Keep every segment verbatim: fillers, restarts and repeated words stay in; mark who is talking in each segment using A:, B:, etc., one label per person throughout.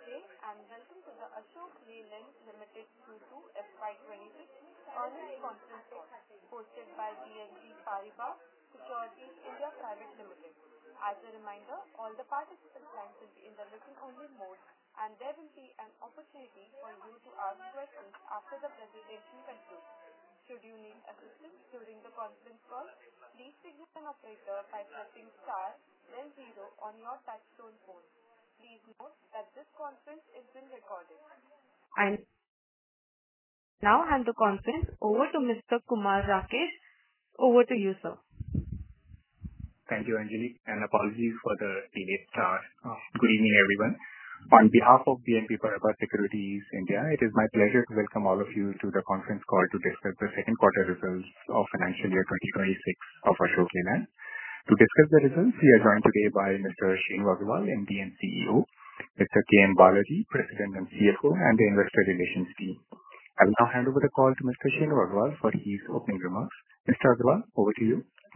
A: day and welcome to the Ashok Leyland Limited Q two F Y twenty-six earnings conference call hosted by B N P Paribas Securities India Private Limited. As a reminder, all the participant lines will be in the listen-only mode and there will be an opportunity for you to ask questions after the presentation concludes. Should you need assistance during the conference call, please signal an operator by pressing star then zero on your touchtone phone. Please note that this conference is being recorded. I now hand the conference over to Mister Kumar Rakesh. Over to you, sir.
B: Thank you, Anjali, and apologies for the delayed start. Uh, good evening, everyone. On behalf of B N P Paribas Securities India, it is my pleasure to welcome all of you to the conference call to discuss the second quarter results of financial year twenty twenty-six of Ashok Leyland. To discuss the results, we are joined today by Mister Shenu Agarwal, M D and C E O, Mister K M Balaji, President and C F O, and the Investor Relations team. I will now hand over the call to Mister Shenu Agarwal for his opening remarks. Mister Agarwal, over to you.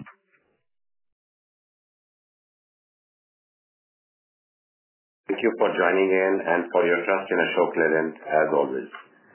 C: Thank you for joining in and for your trust in Ashok Leyland as always.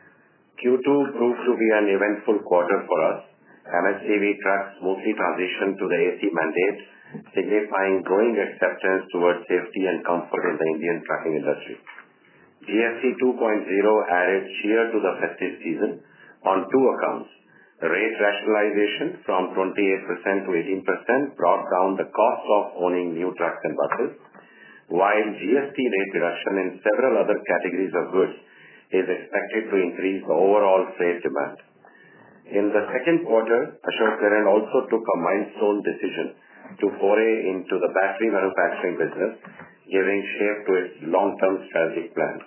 C: Q two proved to be an eventful quarter for us. M H C V trucks smoothly transitioned to the A C mandate, signifying growing acceptance towards safety and comfort in the Indian trucking industry. G S T two point oh added cheer to the festive season on two accounts. Rate rationalization from twenty-eight percent to eighteen percent brought down the cost of owning new trucks and buses, while G S T rate reduction in several other categories of goods is expected to increase the overall freight demand. In the second quarter, Ashok Leyland also took a milestone decision to foray into the battery manufacturing business, giving shape to its long-term strategic plans.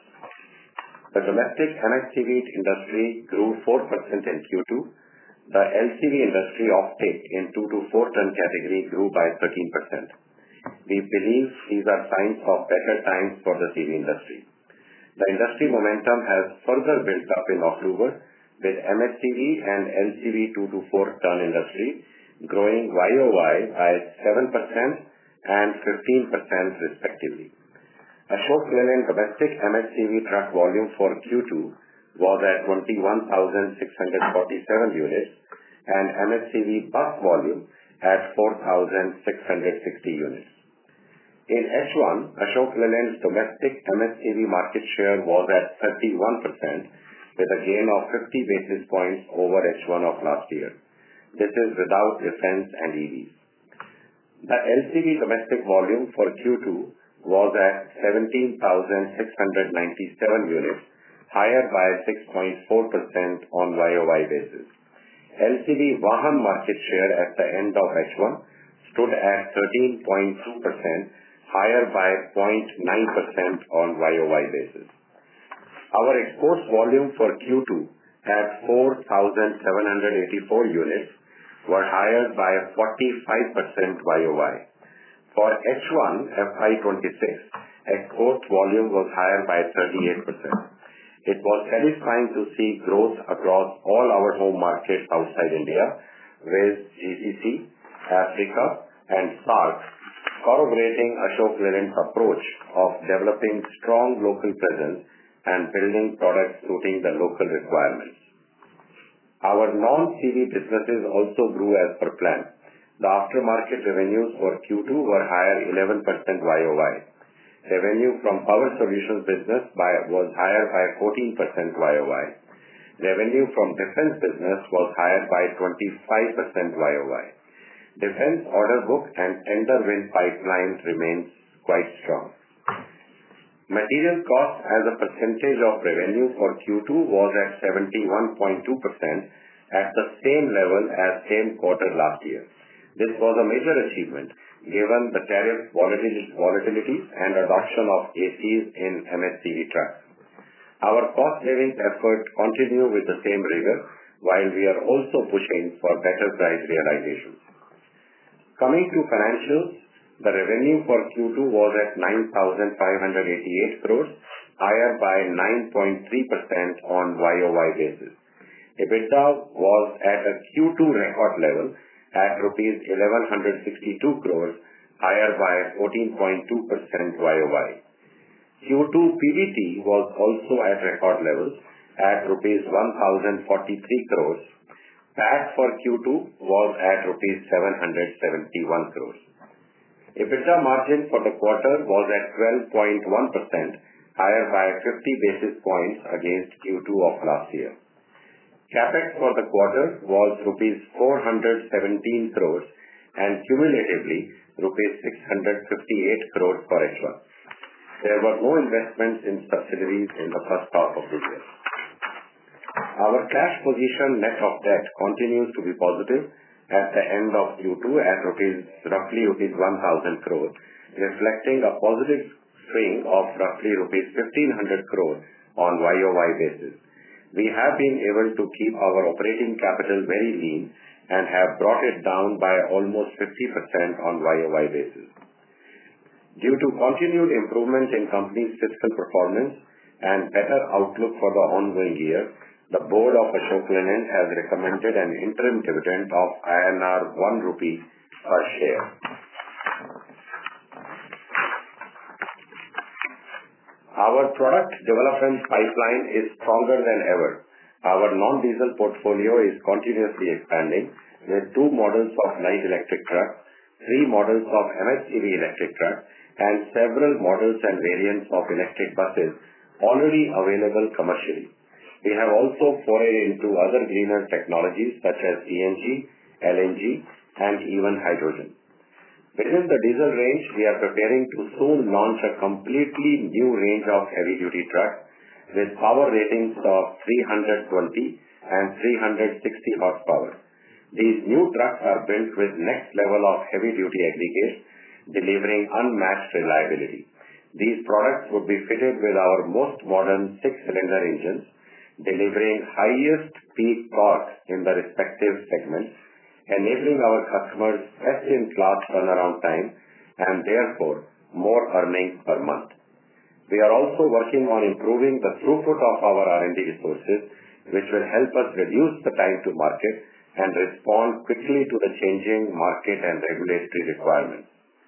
C: The domestic M H C V industry grew four percent in Q two. The L C V industry offtake in two to four ton category grew by thirteen percent. We believe these are signs of better times for the C V industry. The industry momentum has further built up in October, with M H C V and L C V two to four ton industry growing Y O Y by seven percent and fifteen percent respectively. Ashok Leyland domestic M H C V truck volume for Q two was at twenty-one thousand six hundred forty-seven units and M H C V bus volume at four thousand six hundred sixty units. In H one, Ashok Leyland's domestic M H C V market share was at thirty-one percent, with a gain of fifty basis points over H one of last year. This is without defense and E Vs. The L C V domestic volume for Q two was at seventeen thousand six hundred ninety-seven units, higher by six point four percent on Y O Y basis. L C V Vahan market share at the end of H one stood at thirteen point two percent, higher by zero point nine percent on Y O Y basis. Our exports volume for Q two at four thousand seven hundred eighty-four units were higher by forty-five percent Y O Y. For H one F Y twenty-six, export volume was higher by thirty-eight percent. It was satisfying to see growth across all our home markets outside India, with G C C, Africa and SAARC corroborating Ashok Leyland's approach of developing strong local presence and building products suiting the local requirements. Our non-C V businesses also grew as per plan. The aftermarket revenues for Q two were higher eleven percent Y O Y. Revenue from power solutions business by, was higher by fourteen percent Y O Y. Revenue from defense business was higher by twenty-five percent Y O Y. Defense order book and tender win pipeline remains quite strong. Material cost as a percentage of revenue for Q two was at seventy-one point two percent, at the same level as same quarter last year. This was a major achievement given the tariff volatilities and adoption of A Cs in M H C V trucks. Our cost savings efforts continue with the same rigor, while we are also pushing for better price realizations. Coming to financials, the revenue for Q two was at nine thousand five hundred eighty-eight crores, higher by nine point three percent on Y O Y basis. EBITDA was at a Q two record level at rupees eleven sixty-two crores, higher by fourteen point two percent Y O Y. Q two P B T was also at record levels at rupees one thousand forty-three crores. P A T for Q two was at rupees seven hundred seventy-one crores. EBITDA margin for the quarter was at twelve point one percent, higher by fifty basis points against Q two of last year. CapEx for the quarter was rupees four hundred seventeen crores and cumulatively rupees six hundred fifty-eight crores for H one. There were no investments in subsidiaries in the first half of the year. Our cash position net of debt continues to be positive at the end of Q two at rupees, roughly rupees one thousand crores, reflecting a positive swing of roughly rupees fifteen hundred crores on Y O Y basis. We have been able to keep our operating capital very lean and have brought it down by almost fifty percent on Y O Y basis. Due to continued improvement in company's fiscal performance and better outlook for the ongoing year, the board of Ashok Leyland has recommended an interim dividend of I N R one rupee per share. Our product development pipeline is stronger than ever. Our non-diesel portfolio is continuously expanding with two models of light electric trucks, three models of M H C V electric trucks, and several models and variants of electric buses already available commercially. We have also forayed into other greener technologies such as C N G, L N G, and even hydrogen. Within the diesel range, we are preparing to soon launch a completely new range of heavy-duty trucks with power ratings of three hundred twenty and three hundred sixty horsepower. These new trucks are built with next level of heavy-duty aggregates, delivering unmatched reliability. These products would be fitted with our most modern six-cylinder engines, delivering highest peak torque in the respective segments, enabling our customers best-in-class turnaround time and therefore more earnings per month. We are also working on improving the throughput of our R and D resources, which will help us reduce the time to market and respond quickly to the changing market and regulatory requirements.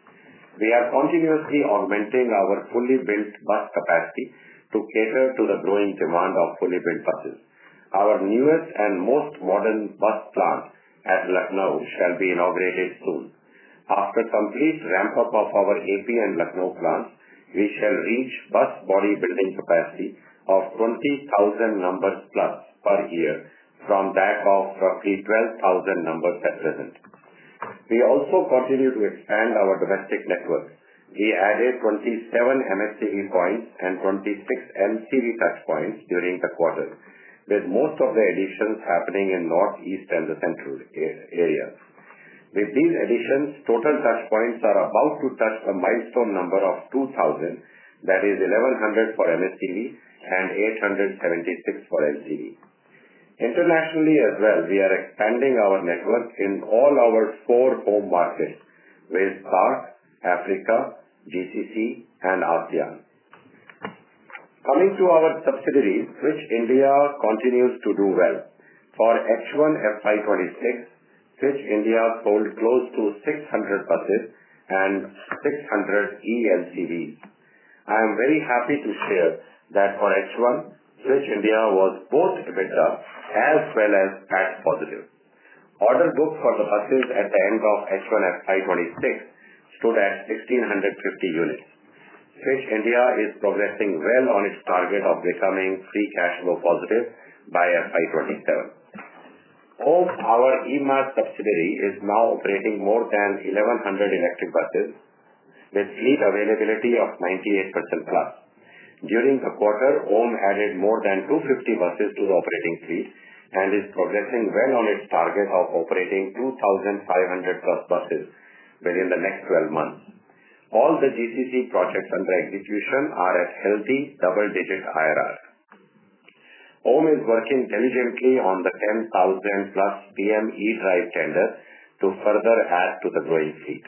C: We are continuously augmenting our fully built bus capacity to cater to the growing demand of fully built buses. Our newest and most modern bus plant at Lucknow shall be inaugurated soon. After complete ramp-up of our A P and Lucknow plants, we shall reach bus body building capacity of twenty thousand numbers plus per year from that of roughly twelve thousand numbers at present. We also continue to expand our domestic network. We added twenty-seven M H C V points and twenty-six L C V touch points during the quarter, with most of the additions happening in north, east, and the central areas. With these additions, total touch points are about to touch the milestone number of two thousand, that is eleven hundred for M H C V and eight hundred seventy-six for L C V. Internationally as well, we are expanding our network in all our four home markets with SAARC, Africa, G C C, and ASEAN. Coming to our subsidiaries, Switch India continues to do well. For H one F Y twenty-six, Switch India sold close to six hundred buses and six hundred E L C Vs. I am very happy to share that for H one, Switch India was both EBITDA as well as P A T positive. Order book for the buses at the end of H one F Y twenty-six stood at one thousand six hundred fifty units. Switch India is progressing well on its target of becoming free cash flow positive by F Y twenty-seven. OHM, our E M A S subsidiary, is now operating more than eleven hundred electric buses with fleet availability of ninety-eight percent plus. During the quarter, O H M added more than two hundred fifty buses to the operating fleet and is progressing well on its target of operating two thousand five hundred plus buses within the next twelve months. All the G C C projects under execution are at healthy double-digit I R R. O H M is working diligently on the ten thousand plus P M E-Drive tender to further add to the growing fleet.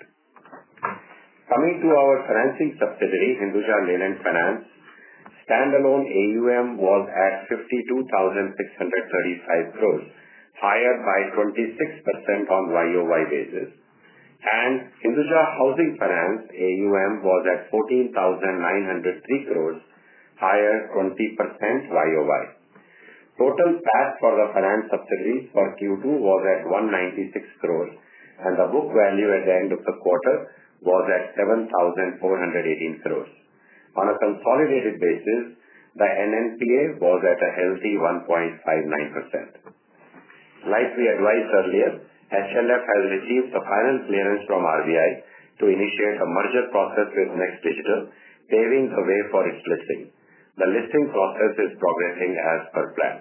C: Coming to our financing subsidiary, Hinduja Leyland Finance, standalone A U M was at fifty-two thousand six hundred thirty-five crores, higher by twenty-six percent on Y O Y basis. And Hinduja Housing Finance A U M was at fourteen thousand nine hundred three crores, higher twenty percent Y O Y. Total P A T for the finance subsidiaries for Q two was at one hundred ninety-six crores, and the book value at the end of the quarter was at seven thousand four hundred eighteen crores. On a consolidated basis, the N N P A was at a healthy one point five nine percent. Like we advised earlier, H L F has received the final clearance from R B I to initiate a merger process with Next Digital, paving the way for its listing. The listing process is progressing as per plan.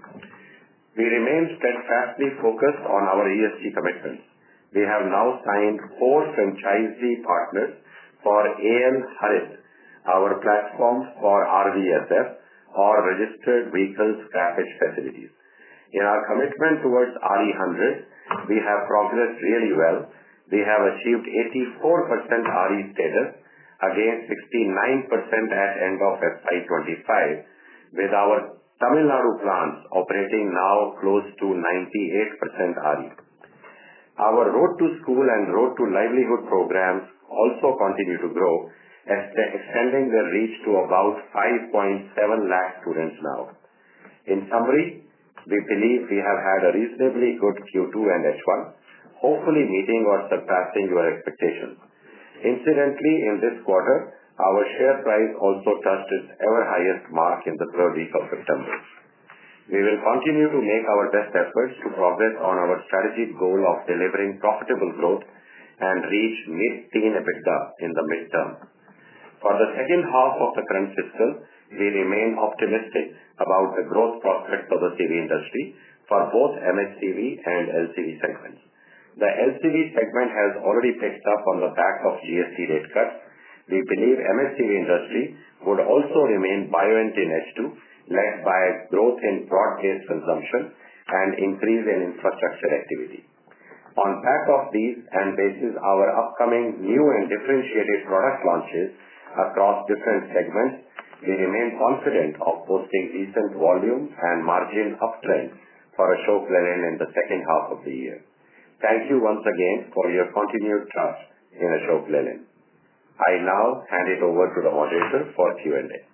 C: We remain steadfastly focused on our E S G commitments. We have now signed four franchisee partners for A L Harit, our platform for R V S F, or Registered Vehicle Scrappage Facilities. In our commitment towards R E one hundred, we have progressed really well. We have achieved eighty-four percent R E status against sixty-nine percent at end of F Y twenty-five, with our Tamil Nadu plants operating now close to ninety-eight percent R E. Our Road to School and Road to Livelihood programs also continue to grow, extending their reach to about five point seven lakh students now. In summary, we believe we have had a reasonably good Q two and H one, hopefully meeting or surpassing your expectations. Incidentally, in this quarter, our share price also touched its ever highest mark in the third week of September. We will continue to make our best efforts to progress on our strategic goal of delivering profitable growth and reach mid-teen EBITDA in the midterm. For the second half of the current fiscal, we remain optimistic about the growth prospects of the C V industry for both M H C V and L C V segments. The L C V segment has already picked up on the back of G S T rate cuts. We believe M H C V industry would also remain buoyant in H two, led by growth in broad-based consumption and increase in infrastructure activity. On back of these and basis our upcoming new and differentiated product launches across different segments, we remain confident of posting decent volume and margin uptrend for Ashok Leyland in the second half of the year. Thank you once again for your continued trust in Ashok Leyland. I now hand it over to the moderator for Q and A.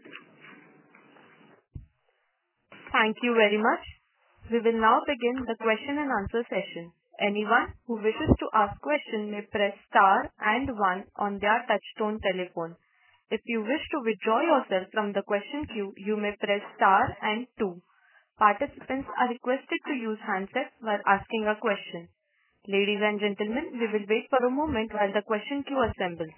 A: Thank you very much. We will now begin the question and answer session. Anyone who wishes to ask question may press star and one on their touchtone telephone. If you wish to withdraw yourself from the question queue, you may press star and two. Participants are requested to use handsets while asking a question. Ladies and gentlemen, we will wait for a moment while the question queue assembles.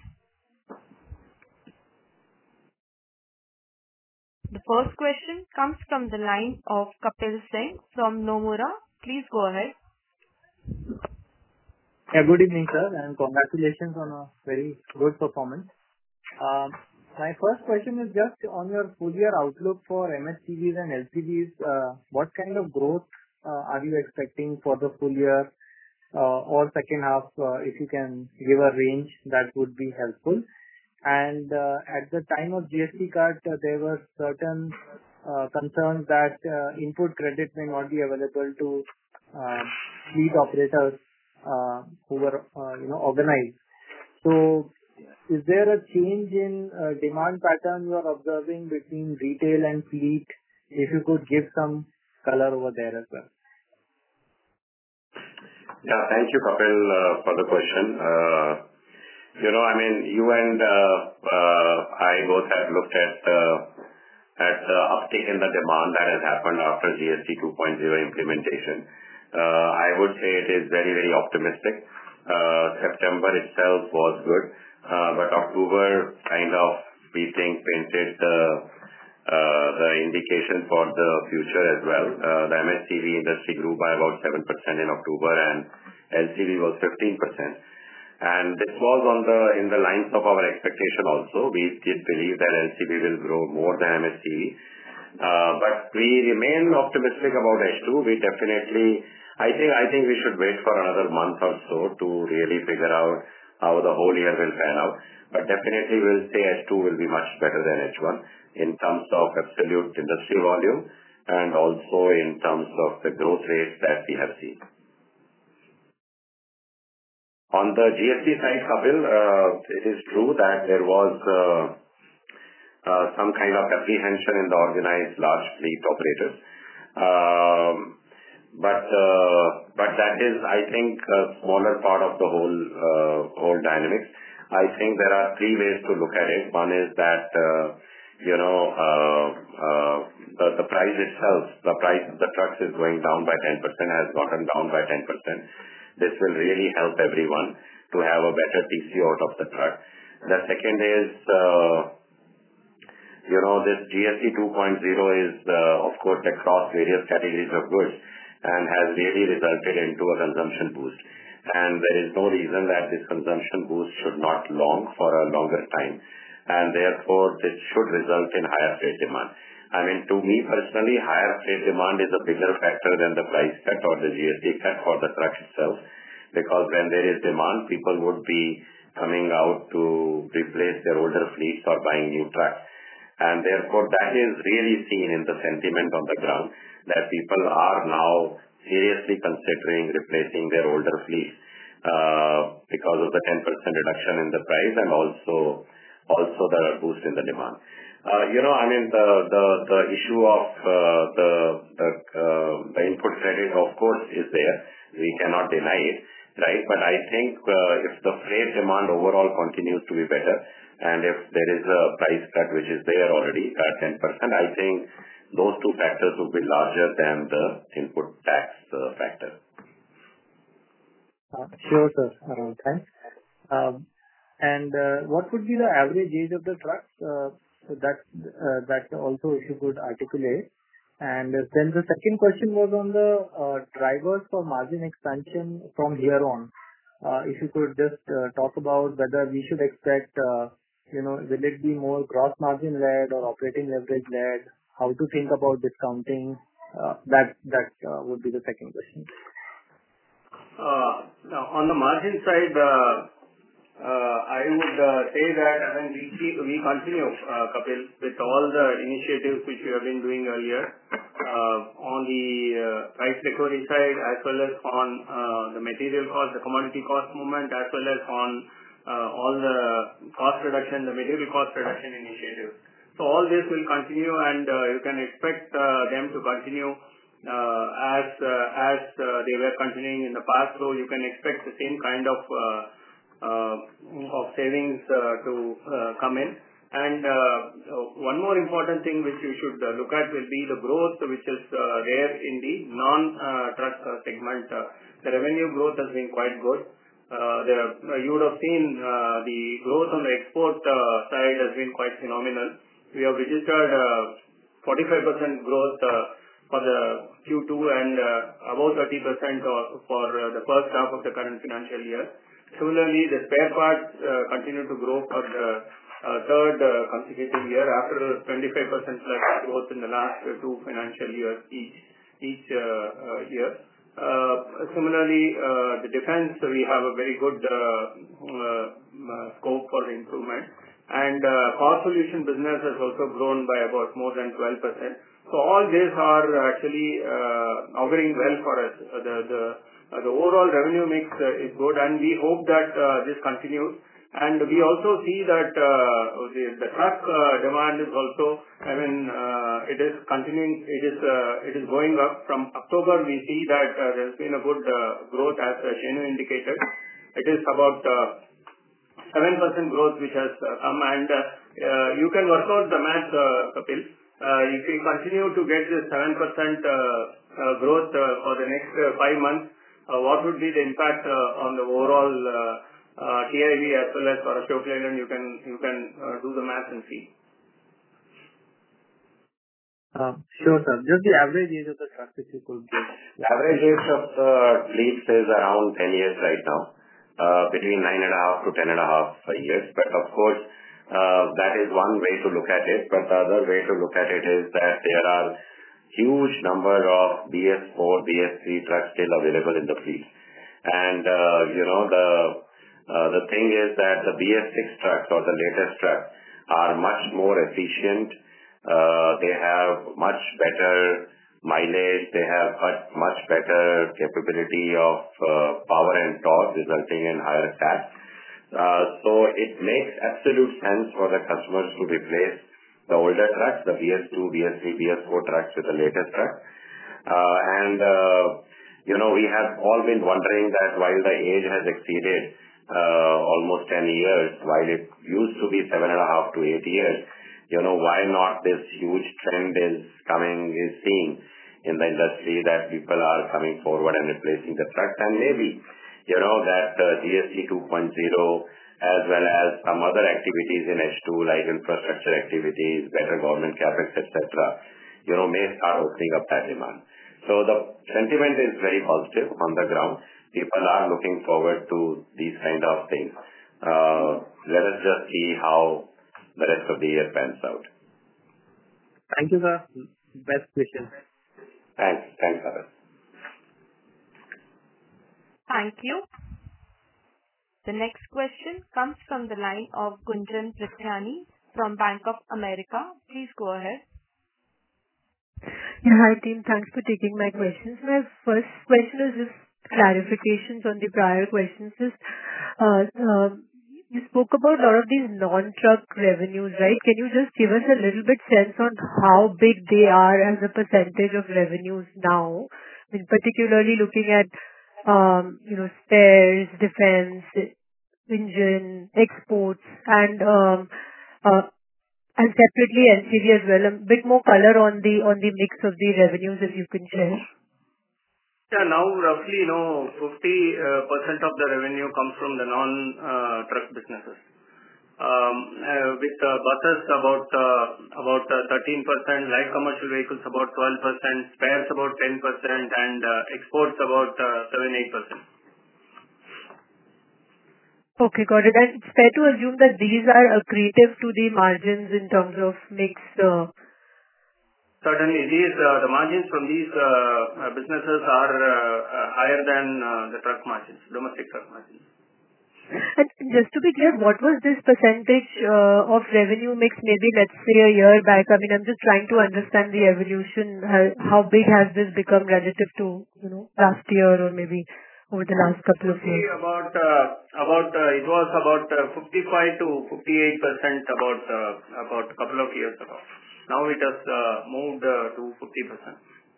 A: The first question comes from the line of Kapil Singh from Nomura. Please go ahead.
D: Yeah, good evening, sir, and congratulations on a very good performance. Um, my first question is just on your full year outlook for M H C Vs and L C Vs. Uh, what kind of growth uh, are you expecting for the full year uh, or second half? Uh, if you can give a range, that would be helpful. And uh, at the time of G S T cut, uh, there were certain uh, concerns that uh, input credit may not be available to uh, fleet operators uh, who were uh, you know organized. So, is there a change in uh, demand pattern you are observing between retail and fleet? If you could give some color over there as well.
C: Yeah, thank you, Kapil, uh, for the question. Uh, you know, I mean, you and uh, uh, I both have looked at uh, at the uptick in the demand that has happened after G S T two point oh implementation. Uh, I would say it is very, very optimistic. Uh, September itself was good. Uh, but October kind of, we think, painted the uh, the indication for the future as well. Uh, the M H C V industry grew by about seven percent in October and L C V was fifteen percent. And this was on the in the lines of our expectation also. We did believe that L C V will grow more than M H C V. Uh, but we remain optimistic about H two. We definitely, I think, I think we should wait for another month or so to really figure out how the whole year will pan out. But definitely we'll say H two will be much better than H one in terms of absolute industry volume and also in terms of the growth rates that we have seen. On the G S T side, Kapil, uh, it is true that there was uh, uh, some kind of apprehension in the organized large fleet operators. Um, but uh, but that is, I think, a smaller part of the whole uh, whole dynamics. I think there are three ways to look at it. One is that uh, you know uh, uh, the the price itself, the price of the trucks is going down by ten percent, has gotten down by ten percent. This will really help everyone to have a better T C O out of the truck. The second is, uh, you know, this G S T two point oh is, uh, of course, across various categories of goods and has really resulted into a consumption boost. And there is no reason that this consumption boost should not long for a longer time. And therefore, this should result in higher freight demand. I mean, to me personally, higher freight demand is a bigger factor than the price cut or the G S T cut for the truck itself, because when there is demand, people would be coming out to replace their older fleets or buying new trucks. And therefore, that is really seen in the sentiment on the ground, that people are now seriously considering replacing their older fleets uh, because of the ten percent reduction in the price and also also the boost in the demand. Uh, you know, I mean, the the the issue of uh, the the, uh, the input credit, of course, is there. We cannot deny it, right? But I think uh, if the freight demand overall continues to be better, and if there is a price cut which is there already at ten percent, I think those two factors will be larger than the input tax uh, factor.
D: Uh, Sure, sir. Uh, Thanks. Um, And uh, what would be the average age of the trucks? Uh, so That uh, that also if you could articulate. And uh, then the second question was on the uh, drivers for margin expansion from here on. Uh, If you could just uh, talk about whether we should expect, uh, you know, will it be more gross margin-led or operating leverage-led? How to think about discounting? Uh, That that uh, would be the second question.
E: Uh, Now, on the margin side, uh, uh, I would uh, say that I mean, we see- we continue, uh, Kapil, with all the initiatives which we have been doing earlier, uh, on the uh, price recovery side, as well as on uh, the material cost, the commodity cost movement, as well as on uh, all the cost reduction, the material cost reduction initiatives. So all this will continue, and uh, you can expect uh, them to continue uh, as uh, as uh, they were continuing in the past. So you can expect the same kind of uh, uh, of savings uh, to uh, come in. And uh, one more important thing which you should uh, look at will be the growth which is uh, there in the non-truck uh, segment. Uh, the revenue growth has been quite good. Uh, the, uh, you would have seen uh, the growth on the export uh, side has been quite phenomenal. We have registered uh, forty-five percent growth uh, for the Q two and uh, about thirty percent for uh, the first half of the current financial year. Similarly, the spare parts uh, continue to grow for the uh, third uh, consecutive year after twenty-five percent plus growth in the last uh, two financial years each each uh, uh, year. Uh, Similarly, uh, the defense, we have a very good uh, uh, uh, scope for the improvement. And uh, power solution business has also grown by about more than twelve percent. So all these are actually uh, auguring well for us. Uh, The the uh, the overall revenue mix uh, is good, and we hope that uh, this continues. And we also see that uh, the the truck uh, demand is also, I mean, uh, it is continuing. It is uh, it is going up. From October, we see that uh, there's been a good uh, growth, as uh, Shenu indicated. It is about uh, seven percent growth which has uh, come, and uh, uh, you can work out the math, uh, Kapil. Uh, If we continue to get this seven percent uh, uh, growth uh, for the next uh, five months, uh, what would be the impact uh, on the overall uh, uh, T I V as well as for Ashok Leyland? You can you can uh, do the math and see.
D: Uh, Sure, sir. Just the average age of the truck, if you could give.
C: Average age of the fleets is around ten years right now, uh, between nine and a half to ten and a half years. But of course, uh, that is one way to look at it. But the other way to look at it is that there are huge number of B S four, B S three trucks still available in the fleet. And, uh, you know, the uh, the thing is that the B S six trucks or the latest trucks are much more efficient. Uh, they have much better mileage. They have much, much better capability of uh, power and torque, resulting in higher S A T. Uh, so it makes absolute sense for the customers to replace the older trucks, the B S two, B S three, B S four trucks with the latest truck. Uh, and, uh, you know, we have all been wondering that while the age has exceeded uh, almost ten years, while it used to be seven and a half to eight years, you know, why not this huge trend is coming, is seen in the industry that people are coming forward and replacing the trucks. And maybe, you know, that uh, G S T two point oh as well as some other activities in H two like infrastructure activities, better government capex, et cetera, you know, may start opening up that demand. So the sentiment is very positive on the ground. People are looking forward to these kind of things. Uh, let us just see how the rest of the year pans out.
D: Thank you, sir. Best wishes.
C: Thanks. Thanks, Aras.
A: Thank you. The next question comes from the line of Gunjan Prithyani from Bank of America. Please go ahead.
F: Yeah, hi team. Thanks for taking my questions. My first question is just clarifications on the prior questions. Is, uh, uh, you spoke about a lot of these non-truck revenues, right? Can you just give us a little bit sense on how big they are as a percentage of revenues now? I mean, particularly looking at, um, you know, spares, defense, engine, exports, and um, uh, and separately L C V as well. A bit more color on the on the mix of the revenues, if you can share.
E: Yeah, now roughly, you know, fifty percent of the revenue comes from the non-truck businesses. Um, uh, with uh, buses about uh, about uh, thirteen percent, light commercial vehicles about twelve percent, spares about ten percent, and uh, exports about uh, seven to eight percent.
F: Okay, got it. And it's fair to assume that these are accretive to the margins in terms of mix. Uh,
E: Certainly, these uh, the margins from these uh, uh, businesses are uh, uh, higher than uh, the truck margins, domestic truck margins.
F: And just to be clear, what was this percentage uh, of revenue mix maybe, let's say, a year back? I mean, I'm just trying to understand the evolution. How, how big has this become relative to, you know, last year or maybe over the last couple of years?
E: About, uh, about uh, it was about uh, fifty-five to fifty-eight percent about uh, about a couple of years ago. Now it has uh, moved uh, to fifty percent.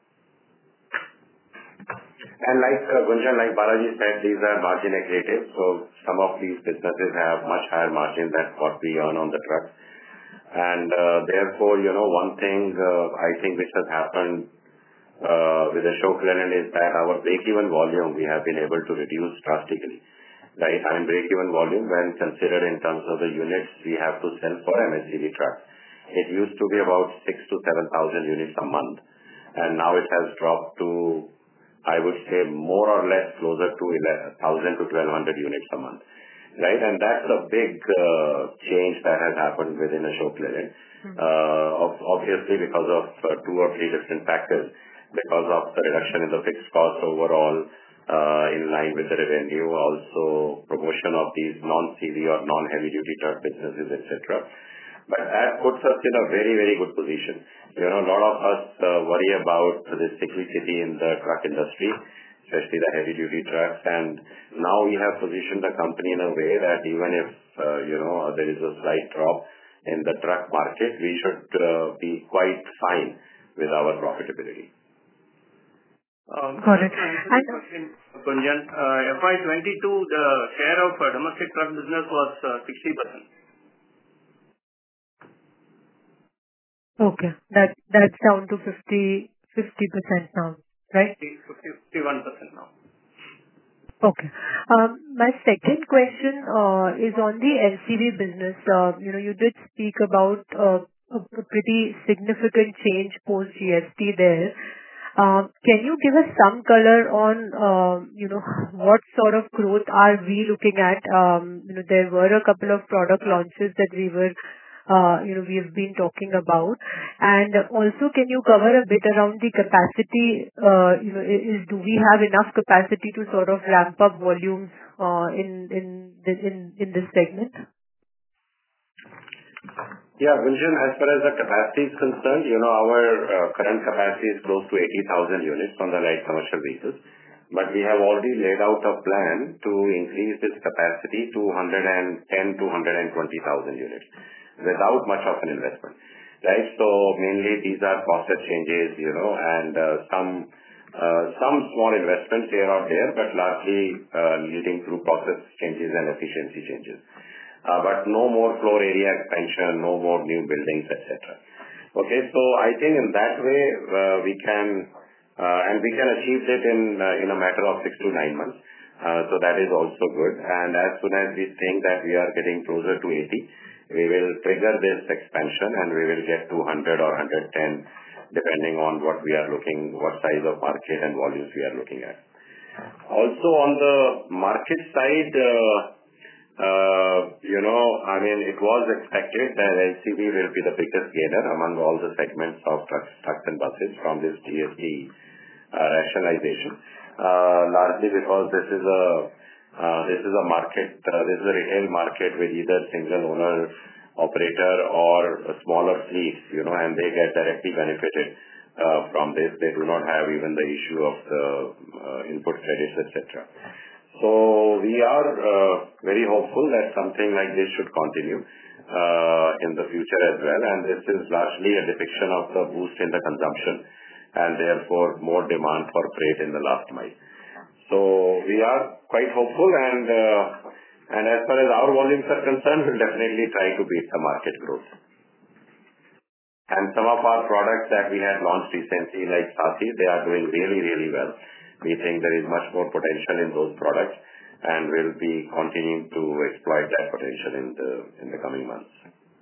C: And like uh, Gunjan, like Balaji said, these are margin accretive. So some of these businesses have much higher margin than what we earn on the trucks. And uh, therefore, you know, one thing uh, I think which has happened uh, with Ashok Leyland is that our break-even volume we have been able to reduce drastically. Right? I mean, break-even volume when considered in terms of the units we have to sell for M S C V trucks. It used to be about six to seven thousand units a month, and now it has dropped to, I would say, more or less closer to eleven thousand to twelve hundred units a month, right? And that's a big uh, change that has happened within Ashok Leyland. Uh, ob- obviously, because of uh, two or three different factors, because of the reduction in the fixed cost overall, uh, in line with the revenue, also promotion of these non-C V or non-heavy duty truck businesses, et cetera. But that puts us in a very, very good position. You know, a lot of us uh, worry about the cyclicity in the truck industry, especially the heavy-duty trucks. And now we have positioned the company in a way that even if, uh, you know, there is a slight drop in the truck market, we should uh, be quite fine with our profitability.
E: Um,
F: Got it.
E: And Gunjan, uh, F Y twenty-two, the share of uh, domestic truck business was uh, sixty percent.
F: Okay. That That's down to fifty percent now, right?
E: fifty-one percent now.
F: Okay. Um, My second question uh, is on the L C V business. Uh, You know, you did speak about uh, a a pretty significant change post G S T there. Um, Can you give us some color on, um, you know, what sort of growth are we looking at? Um, You know, there were a couple of product launches that we were, uh, you know, we have been talking about. And also, can you cover a bit around the capacity? uh, You know, i- is do we have enough capacity to sort of ramp up volumes uh, in in thi- in in this segment?
C: Yeah, Gunjan, as far as the capacity is concerned, you know, our uh, current capacity is close to eighty thousand units on the light commercial vehicles. But we have already laid out a plan to increase this capacity to one hundred ten to one hundred twenty thousand units without much of an investment, right? So mainly these are process changes, you know, and uh, some uh, some small investments here or there, but largely uh, leading through process changes and efficiency changes. Uh, but no more floor area expansion, no more new buildings, et cetera. Okay, so I think in that way uh, we can, uh, and we can achieve it in uh, in a matter of six to nine months. Uh, so that is also good. And as soon as we think that we are getting closer to eighty, we will trigger this expansion and we will get to one hundred or one hundred ten, depending on what we are looking, what size of market and volumes we are looking at. Also on the market side. Uh, Uh, you know, I mean, it was expected that L C V will be the biggest gainer among all the segments of trucks, trucks and buses from this G S T uh, rationalization. Uh, largely because this is a uh, this is a market, uh, this is a retail market with either single owner operator or a smaller fleets, you know, and they get directly benefited uh, from this. They do not have even the issue of the uh, input credits, et cetera. So we are uh, very hopeful that something like this should continue uh, in the future as well. And this is largely a depiction of the boost in the consumption and therefore more demand for freight in the last mile. So we are quite hopeful, and uh, and as far as our volumes are concerned, we'll definitely try to beat the market growth. And some of our products that we had launched recently, like Saathi, they are doing really, really well. We think there is much more potential in those products, and we'll be continuing to exploit that potential in the in the coming months.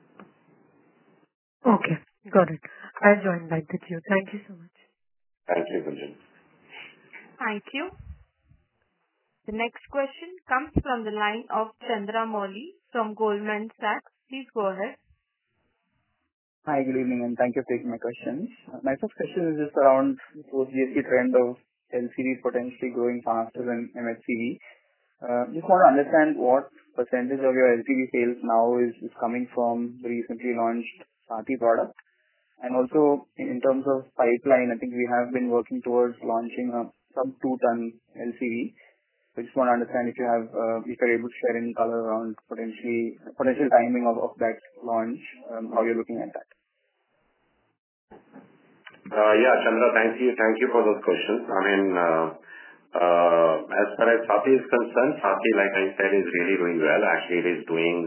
F: Okay, got it. I'll join back with you. Thank you so much.
C: Thank you, Gunjan.
A: Thank you. The next question comes from the line of Chandramouli from Goldman Sachs. Please go ahead.
G: Hi, good evening, and thank you for taking my questions. My first question is just around the post-G S T trend of L C V potentially growing faster than M H C V. Uh, just want to understand what percentage of your L C V sales now is, is coming from the recently launched Saathi product. And also, in, in terms of pipeline, I think we have been working towards launching a sub two ton L C V. So just want to understand if you have, uh, if you're able to share any color around potentially potential timing of, of that launch, um, how you're looking at that.
C: Uh, yeah, Chandra, thank you. Thank you for those questions. I mean, uh, uh, as far as Saathi is concerned, Saathi, like I said, is really doing well. Actually, it is doing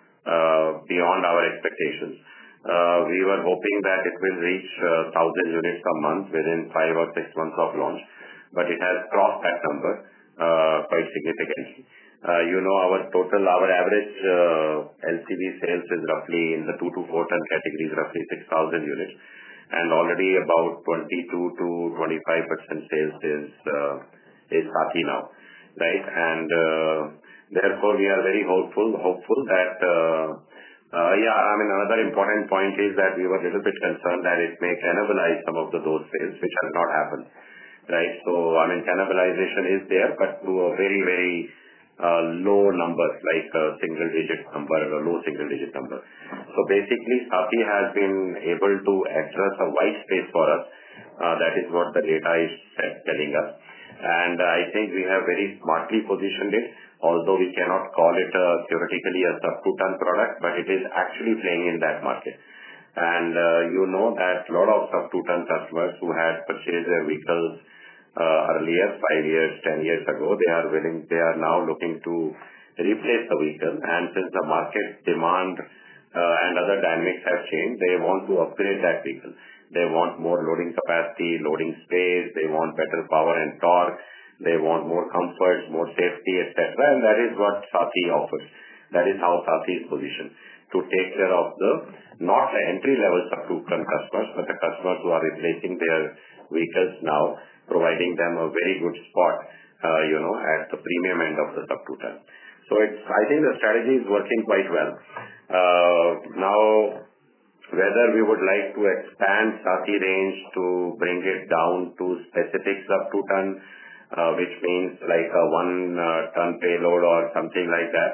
C: uh, beyond our expectations. Uh, we were hoping that it will reach uh, one thousand units a month within five or six months of launch, but it has crossed that number uh, quite significantly. Uh, you know, our total, our average uh, L C V sales is roughly in the two to four ton categories, roughly six thousand units. And already about twenty-two to twenty-five percent sales is uh, is Saathi now, right? And uh, therefore, we are very hopeful hopeful that, uh, uh, yeah, I mean, another important point is that we were a little bit concerned that it may cannibalize some of the those sales, which has not happened, right? So, I mean, cannibalization is there, but to a very, very uh, low number, like a single-digit number, a low single-digit number. So basically, Saathi has been able to address a white space for us. Uh, that is what the data is telling us. And I think we have very smartly positioned it, although we cannot call it a, theoretically a sub two ton product, but it is actually playing in that market. And uh, you know that a lot of sub two ton customers who had purchased their vehicles uh, earlier, five years, ten years ago, they are willing, they are now looking to replace the vehicle. And since the market demand uh, and other dynamics have changed, they want to upgrade that vehicle. They want more loading capacity, loading space. They want better power and torque. They want more comfort, more safety, et cetera. And that is what Saathi offers. That is how Saathi is positioned, to take care of the, not the entry-level sub two ton customers, but the customers who are replacing their vehicles now, providing them a very good spot, uh, you know, at the premium end of the sub two ton. So it's, I think the strategy is working quite well. Uh, now, whether we would like to expand Saathi range to bring it down to specific sub two ton, uh, which means like a one uh, ton payload or something like that,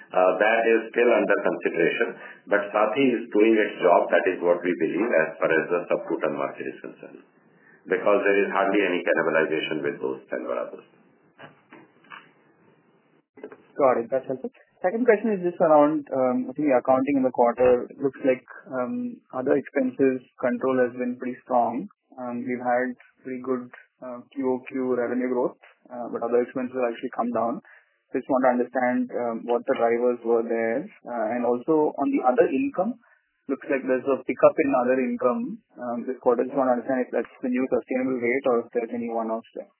C: Uh, that is still under consideration, but Saathi is doing its job. That is what we believe as far as the sub two ton market is concerned, because there is hardly any cannibalization with those ten varieties.
G: Got it. That's helpful. Second question is just around, um, I think the accounting in the quarter. It looks like um, other expenses control has been pretty strong. Um, we've had pretty good uh, Q O Q revenue growth, uh, but other expenses have actually come down. Just want to understand um, what the drivers were there. Uh, and also on the other income, looks like there's a pickup in other income um, this quarter. Just want to understand if that's the new sustainable rate or if there's any one-offs there.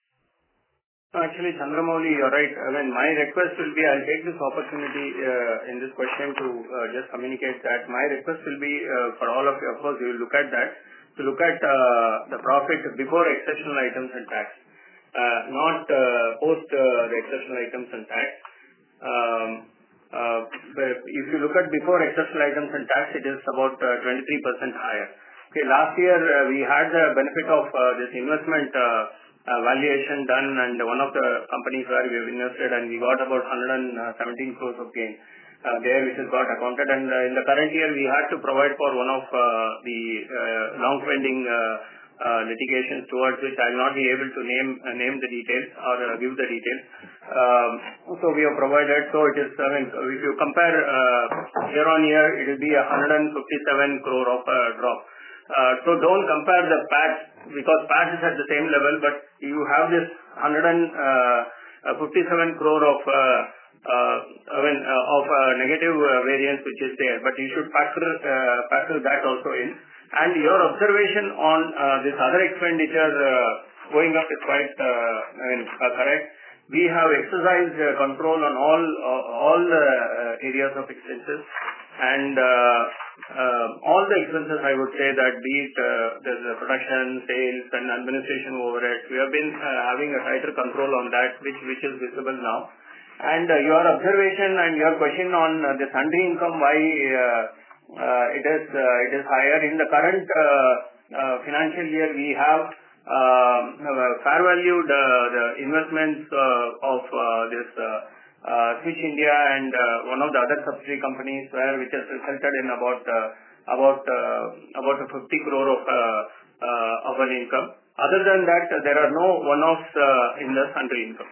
E: Actually, Chandramouli, you're right. I mean, my request will be, I'll take this opportunity uh, in this question to uh, just communicate that my request will be uh, for all of you, of course, you will look at that, to look at uh, the profit before exceptional items and tax, uh, not uh, post uh, the exceptional items and tax. Um, uh, but if you look at before exceptional items and tax, it is about uh, twenty-three percent higher. Okay, last year uh, we had the benefit of uh, this investment uh, Uh, valuation done, and one of the companies where we have invested, and we got about one hundred seventeen crores of gain uh, there, which has got accounted. And uh, in the current year, we had to provide for one of uh, the uh, long-pending uh, uh, litigations, towards which I will not be able to name uh, name the details or uh, give the details. Um, so we have provided. So it is, I mean, if you compare uh, year on year, it will be a one hundred fifty-seven crore of uh, drop. Uh, so don't compare the P A T, because P A T is at the same level, but you have this one hundred fifty-seven crore of uh, uh, I mean uh, of uh, negative uh, variance which is there, but you should factor uh, factor that also in. And your observation on uh, this other expenditure uh, going up is quite uh, I mean uh, correct. We have exercised uh, control on all uh, all the uh, areas of expenses, and uh, uh, all the expenses, I would say that be it uh, the production, sales and administration overhead, we have been uh, having a tighter control on that, which which is visible now. And uh, your observation and your question on uh, the sundry income, why uh, uh, it is uh, it is higher in the current uh, uh, financial year, we have uh, fair valued uh, the investments uh, of uh, this uh, uh, Switch India and uh, one of the other subsidiary companies, where which has resulted in about uh, about uh, about a fifty crore of uh, uh, of an income. Other than that, uh, there are no one-offs uh, in the sundry income.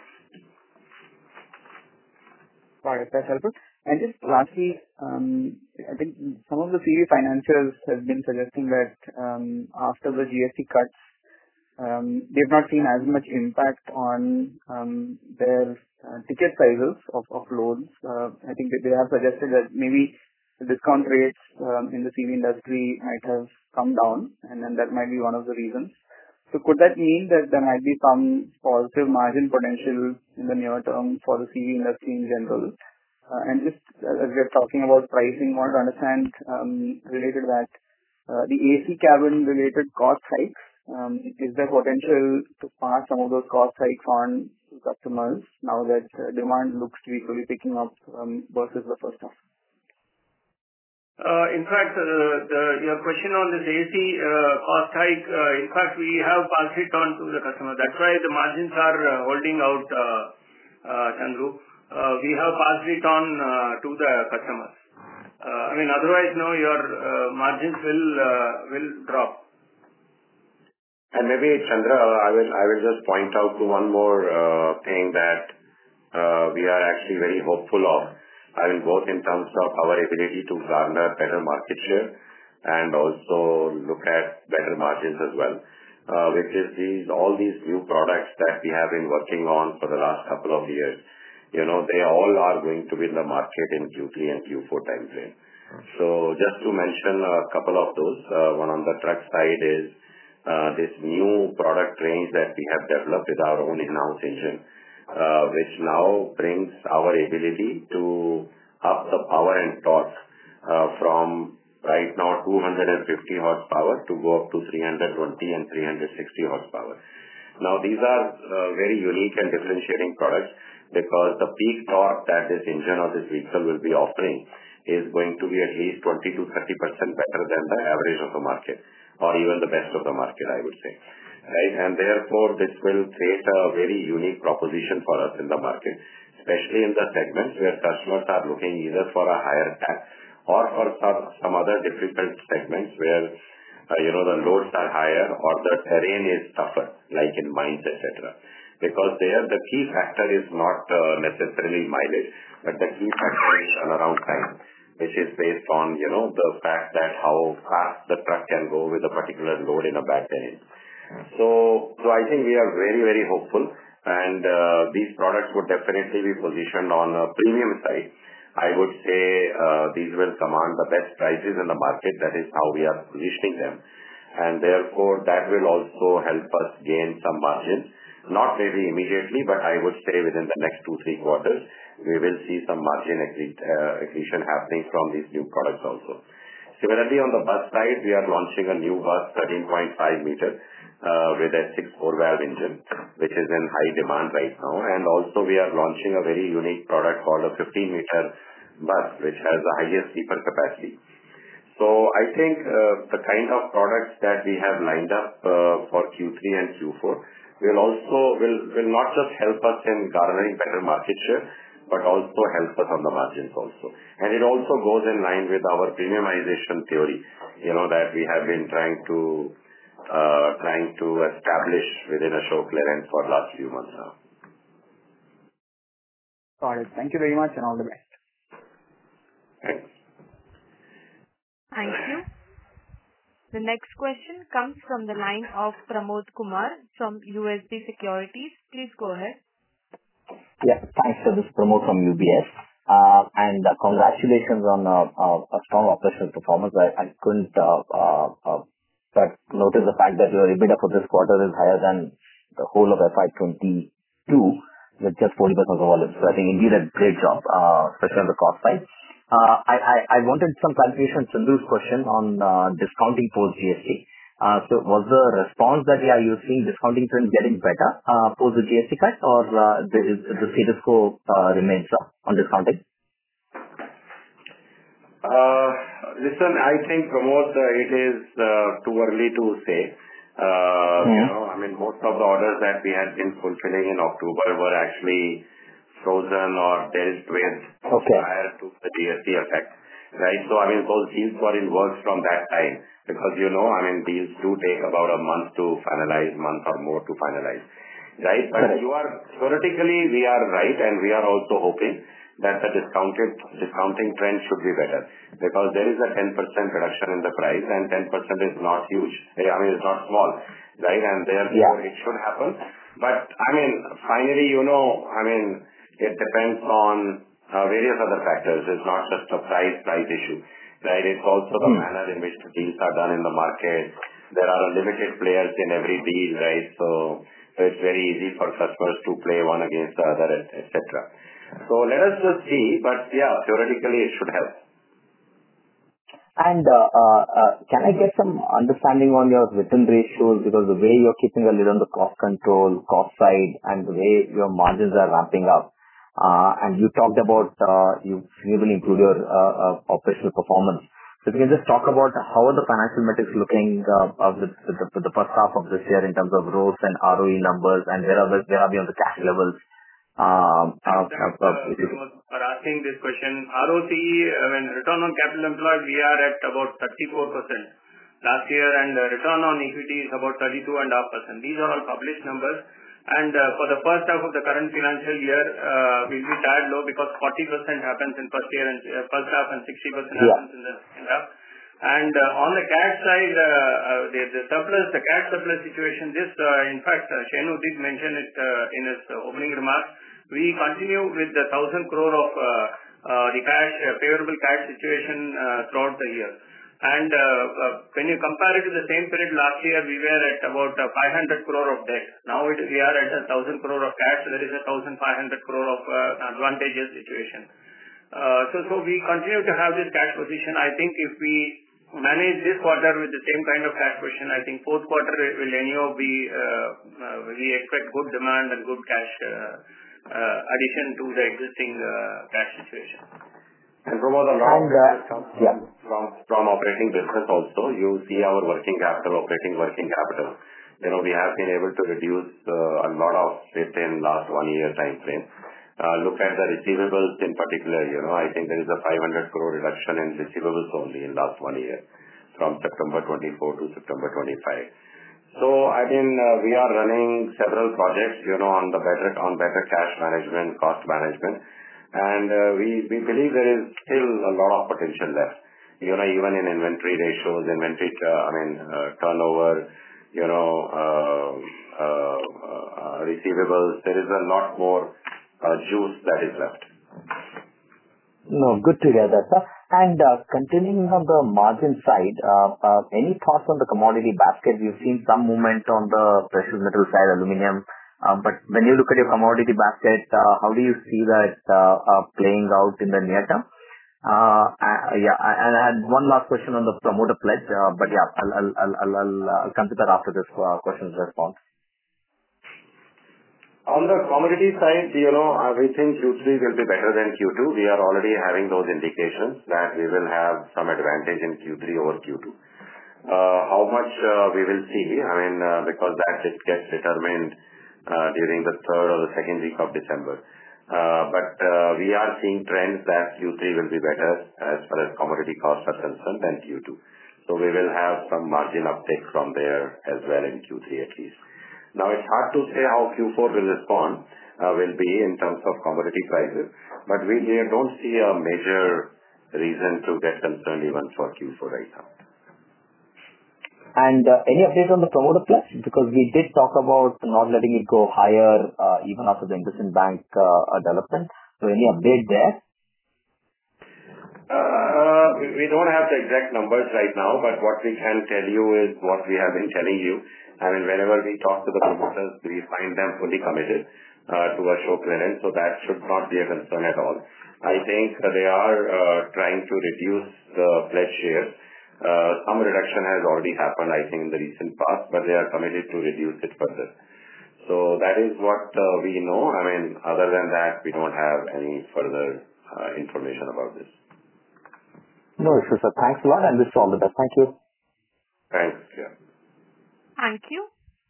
G: Got it. That's helpful. And just lastly, um, I think some of the C V financiers have been suggesting that um, after the G S T cuts, um, they've not seen as much impact on um, their uh, ticket sizes of, of loans. Uh, I think that they have suggested that maybe the discount rates um, in the C V industry might have come down, and then that might be one of the reasons. So could that mean that there might be some positive margin potential in the near term for the C V industry in general? Uh, and just uh, as we're talking about pricing, I want to understand um, related to that, uh, the A C cabin related cost hikes, um, is there potential to pass some of those cost hikes on to customers now that uh, demand looks to be fully picking up um, versus the first half?
E: Uh, in fact, uh, the, your question on this A C uh, cost hike, uh, in fact, we have passed it on to the customer. That's why the margins are uh, holding out, uh, uh, Chandru. Uh, we have passed it on uh, to the customers. Uh, I mean, otherwise, no, your uh, margins will uh, will drop.
C: And maybe, Chandra, I will I will just point out to one more uh, thing that uh, we are actually very hopeful of. I mean, both in terms of our ability to garner better market share and also look at better margins as well, uh, which is these all these new products that we have been working on for the last couple of years. You know, they all are going to be in the market in Q three and Q four timeframe. So just to mention a couple of those, uh, one on the truck side is uh, this new product range that we have developed with our own in-house engine, uh, which now brings our ability to up the power and torque uh, from right now two hundred fifty horsepower to go up to three hundred twenty and three hundred sixty horsepower. Now, these are uh, very unique and differentiating products, because the peak torque that this engine or this vehicle will be offering is going to be at least twenty to thirty percent better than the average of the market, or even the best of the market, I would say. Right? And therefore, this will create a very unique proposition for us in the market, especially in the segments where customers are looking either for a higher T A C or for some, some other difficult segments where, uh, you know, the loads are higher or the terrain is tougher, like in mines, et cetera. Because there the key factor is not uh, necessarily mileage, but the key factor is turnaround time, which is based on, you know, the fact that how fast the truck can go with a particular load in a bad terrain. So, so I think we are very, very hopeful, and uh, these products would definitely be positioned on a premium side. I would say uh, these will command the best prices in the market. That is how we are positioning them. And therefore, that will also help us gain some margins. Not maybe immediately, but I would say within the next two, three quarters, we will see some margin accretion happening from these new products also. Similarly, on the bus side, we are launching a new bus, thirteen point five meter, uh, with a six four-valve engine, which is in high demand right now. And also we are launching a very unique product called a fifteen meter bus, which has the highest sleeper capacity. So I think uh, the kind of products that we have lined up uh, for Q three and Q four will also will will not just help us in garnering better market share, but also help us on the margins also. And it also goes in line with our premiumization theory, you know, that we have been trying to uh, trying to establish within Ashok Leyland for last few months now.
G: Got it. Thank you very much and all the best.
C: Thanks.
H: Thank you. The next question comes from the line of Pramod Kumar from U S B Securities. Please go ahead.
I: Yeah, thanks for this promote from U B S. Uh, and uh, congratulations on uh, uh, a strong operational performance. I, I couldn't uh, uh, uh, but notice the fact that your EBITDA for this quarter is higher than the whole of F Y twenty-two with just forty percent of the volume. So I think indeed a great job, uh, especially on the cost side. Uh, I, I, I wanted some clarification on Sindhu's question on uh, discounting post G S T. Uh, so was the response that yeah, you're seeing discounting trends getting better uh, post the G S T cut, or uh, the, the status quo uh, remains uh, on discounting?
C: Uh, listen, I think, Pramod, uh, it is uh, too early to say. Uh, mm-hmm. You know, I mean, most of the orders that we had been fulfilling in October were actually frozen or dealt with
I: okay.
C: prior to the G S T effect, right? So, I mean, those deals were in works from that time because, you know, I mean, deals do take about a month to finalize, month or more to finalize, right? But
I: Correct.
C: you are, theoretically, we are right, and we are also hoping that the discounted discounting trend should be better because there is a ten percent reduction in the price, and ten percent is not huge. I mean, it's not small, right? And therefore, yeah. it should happen. But, I mean, finally, you know, I mean, it depends on uh, various other factors. It's not just a price price issue, right? It's also the hmm. manner in which the deals are done in the market. There are limited players in every deal, right? So, so it's very easy for customers to play one against the other, et cetera. So let us just see, but yeah, theoretically it should help.
I: And uh, uh, uh, can I get some understanding on your return ratios, because the way you're keeping a lid on the cost control, cost side, and the way your margins are ramping up, uh, and you talked about uh, you will improve your uh, uh, operational performance. So if you can just talk about how are the financial metrics looking uh, uh, with, with, the, with the first half of this year in terms of growth and R O E numbers, and where are we, where are we on the cash levels? Um, uh,
E: Thanks uh, uh, for asking this question. R O C E, I mean, return on capital employed, we are at about thirty-four percent last year, and uh, return on equity is about thirty-two point five percent. These are all published numbers. And uh, for the first half of the current financial year, uh, will be tad low because forty percent happens in first year and uh, first half, and sixty percent
I: yeah.
E: happens in the second half. And uh, on the cash side, uh, uh, the, the surplus, the cash surplus situation, this, uh, in fact, uh, Shenu did mention it uh, in his uh, opening remarks. We continue with the thousand crore of uh, uh, the cash, uh, favorable cash situation uh, throughout the year. And uh, uh, when you compare it to the same period last year, we were at about uh, five hundred crore of debt. Now it, we are at a thousand crore of cash. So there is a thousand five hundred crore of uh, advantageous situation. Uh, so, so we continue to have this cash position. I think if we manage this quarter with the same kind of cash position, I think fourth quarter will anyhow be, uh, uh, we expect good demand and good cash uh, uh, addition to the existing uh, cash situation.
C: And from a lot of
I: uh,
C: comes
I: yeah.
C: from, from operating business also, you see our working capital, operating working capital. You know, we have been able to reduce uh, a lot of it in last one year time frame. look at the receivables in particular, I think there is a five hundred crore reduction in receivables only in last one year from September twenty-four to September twenty-five. So, I mean, we are running several projects on the better on better cash management, cost management, and we we believe there is still a lot of potential left. You know, even in inventory ratios, inventory, I mean, uh, turnover, you know, uh, uh, uh, receivables, there is a lot more uh, juice that is left.
I: No, good to hear that, sir. And uh, continuing on the margin side, uh, uh, any thoughts on the commodity basket? We've seen some movement on the precious metal side, aluminum. Uh, but when you look at your commodity basket, uh, how do you see that uh, uh, playing out in the near term? Uh, uh, yeah, and I had one last question on the promoter pledge, uh, but yeah, I'll, I'll, I'll, I'll, I'll uh, come to that after this uh, question's response.
C: On the commodity side, you know, we think Q three will be better than Q two. We are already having those indications that we will have some advantage in Q three over Q two. Uh, how much uh, we will see, I mean, uh, because that just gets determined uh, during the third or the second week of December. Uh, but uh, we are seeing trends that Q three will be better as far as commodity costs are concerned than Q two. So we will have some margin uptake from there as well in Q three at least. Now it's hard to say how Q four will respond, uh, will be in terms of commodity prices, but we, we don't see a major reason to get concerned even for Q four right now.
I: And uh, any update on the promoter pledge? Because we did talk about not letting it go higher uh, even after the IndusInd Bank uh, development. So any update there?
C: Uh, we don't have the exact numbers right now, but what we can tell you is what we have been telling you. I mean, whenever we talk to the promoters, we find them fully committed uh, to Ashok Leyland, so that should not be a concern at all. I think they are uh, trying to reduce the pledge shares. Uh, some reduction has already happened, I think, in the recent past, but they are committed to reduce it further. So that is what uh, we know. I mean, other than that, we don't have any further uh, information about this.
I: No issues, sir. Thanks a lot and wish you all the best. Thank you.
C: Thanks. Yeah.
H: Thank you.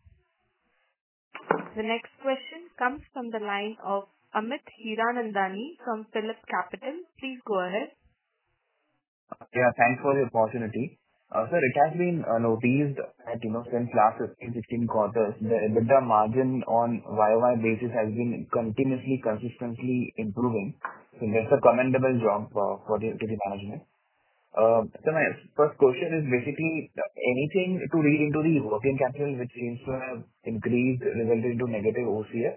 H: The next question comes from the line of Amit Hiranandani from Phillip Capital. Please go ahead.
J: Yeah, thanks for the opportunity. Uh, sir, it has been uh, noticed that, you know, since last fifteen, sixteen quarters, the EBITDA margin on Y O Y basis has been continuously, consistently improving. So that's a commendable job uh, for the, to the management. Uh, so my first question is basically uh, anything to read into the working capital which seems to have increased, resulted into negative O C F?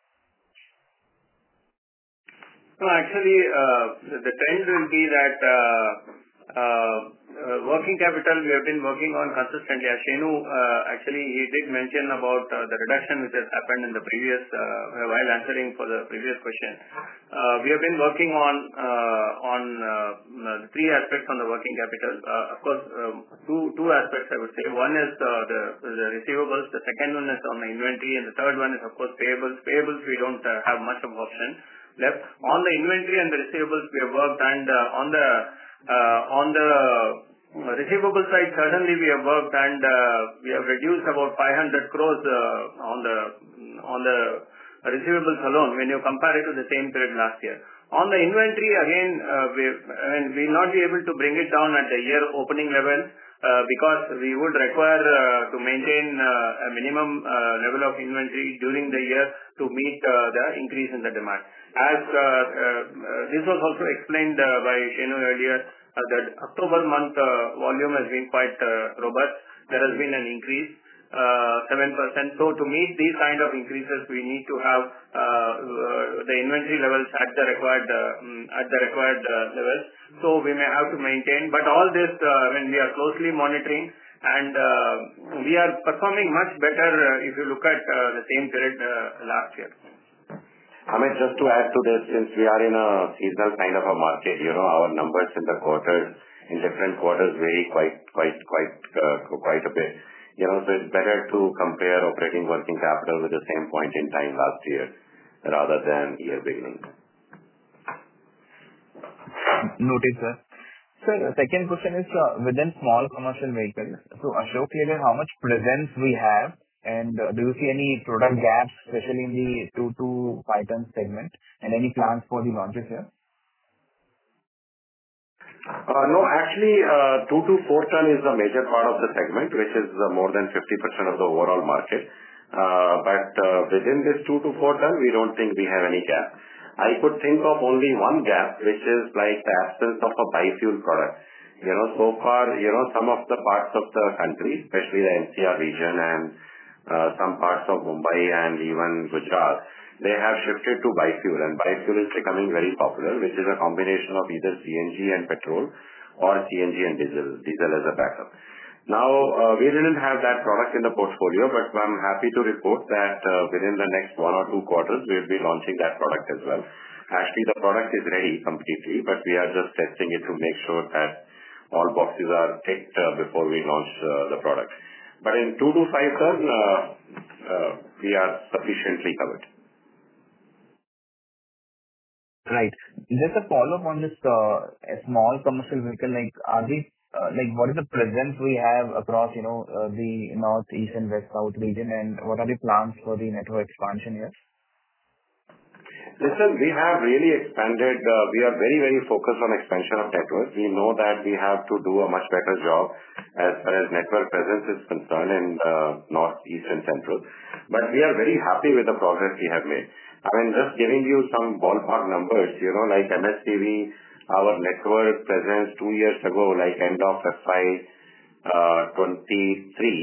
E: No, actually, uh, the trend will be that uh, uh, uh, working capital we have been working on consistently. As Shenu, uh, actually, he did mention about uh, the reduction which has happened in the previous, uh, while answering for the previous question. Uh, we have been working on uh, on uh, three aspects on the working capital. Uh, of course, um, two two aspects I would say. One is uh, the the receivables. The second one is on the inventory, and the third one is of course payables. Payables we don't uh, have much of option left. On the inventory and the receivables we have worked, and uh, on the uh, on the receivable side certainly we have worked, and uh, we have reduced about five hundred crores uh, on the on the receivables alone when you compare it to the same period last year. On the inventory again, uh, we I mean, we will not be able to bring it down at the year opening level uh, because we would require uh, to maintain uh, a minimum uh, level of inventory during the year to meet uh, the increase in the demand. As uh, uh, this was also explained uh, by Shenu earlier, uh, that October month uh, volume has been quite uh, robust. There has been an increase, uh, seven percent. So to meet these kind of increases, we need to have uh, uh, the inventory levels at the required uh, um, at the required uh, levels. So we may have to maintain. But all this, uh, when we are closely monitoring, and uh, we are performing much better uh, if you look at uh, the same period uh, last year.
C: Amit, just to add to this, since we are in a seasonal kind of a market, you know, our numbers in the quarters, in different quarters vary quite, quite, quite, uh, quite a bit. You know, so it's better to compare operating working capital with the same point in time last year rather than year beginning.
J: Noted, sir. Sir, the second question is uh, within small commercial vehicles. So Ashok Leyland, how much presence we have Do you see any product gaps, especially in the two to five ton segment, and any plans for the launches here?
C: No, actually, two to four ton is a major part of the segment, which is more than fifty percent of the overall market. Within this two to four ton, we don't think we have any gap. I could think of only one gap, which is like the absence of a bi-fuel product. So far, some of the parts of the country, especially the N C R region and some parts of Mumbai and even Gujarat, they have shifted to bi-fuel, and bi-fuel is becoming very popular, which is a combination of either C N G and petrol or C N G and diesel, diesel as a backup. Now, uh, we didn't have that product in the portfolio, but I'm happy to report that uh, within the next one or two quarters, we'll be launching that product as well. Actually, the product is ready completely, but we are just testing it to make sure that all boxes are ticked uh, before we launch uh, the product. But in two to five ton, uh, uh, we are sufficiently covered.
J: Right. Just a follow-up on this uh, a small commercial vehicle, like are we uh, like what is the presence we have across, you know, uh, the north, east and west, south region, and what are the plans for the network expansion here?
C: Listen, we have really expanded. uh, We are very, very focused on expansion of network. We know that we have to do a much better job as far as network presence is concerned in uh, north, east and central. But we are very happy with the progress we have made. I mean, just giving you some ballpark numbers, you know, like M S C V, our network presence two years ago, like end of F Y twenty-three,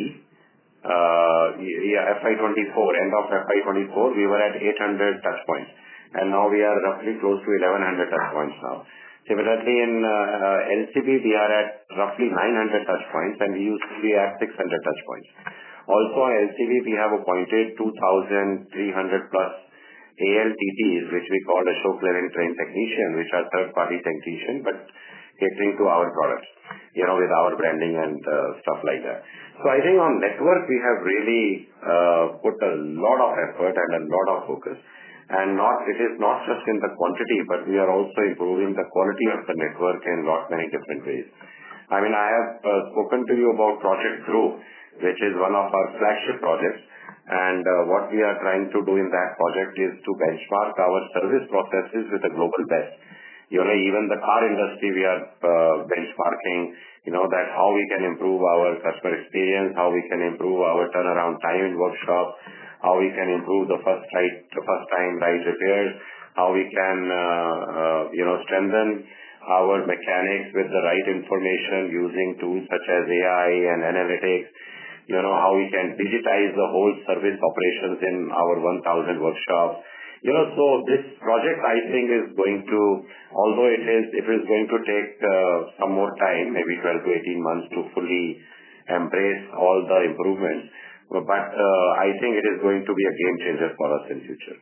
C: uh, yeah, F Y twenty-four, end of F Y twenty-four, we were at eight hundred touch points. And now we are roughly close to eleven hundred touch points now. Similarly, in uh, L C B, we are at roughly nine hundred touch points, and we used to be at six hundred touch points. Also on L C B, we have appointed two thousand three hundred plus A L T Ts, which we call Ashok Leyland Train Technician, which are third-party technician, but catering to our products, you know, with our branding and uh, stuff like that. So I think on network, we have really uh, put a lot of effort and a lot of focus. And not it is not just in the quantity, but we are also improving the quality of the network in lot many different ways. I mean, I have uh, spoken to you about Project Dhruv, which is one of our flagship projects. And uh, what we are trying to do in that project is to benchmark our service processes with the global best. You know, even the car industry, we are uh, benchmarking, you know, that how we can improve our customer experience, how we can improve our turnaround time in workshops, how we can improve the first right, the first time right repairs, how we can, uh, uh, you know, strengthen our mechanics with the right information using tools such as A I and analytics, you know, how we can digitize the whole service operations in our one thousand workshops. You know, so this project, I think, is going to, although it is, it is going to take uh, some more time, maybe twelve to eighteen months to fully embrace all the improvements, but uh, I think it is going to be a game changer for us in future.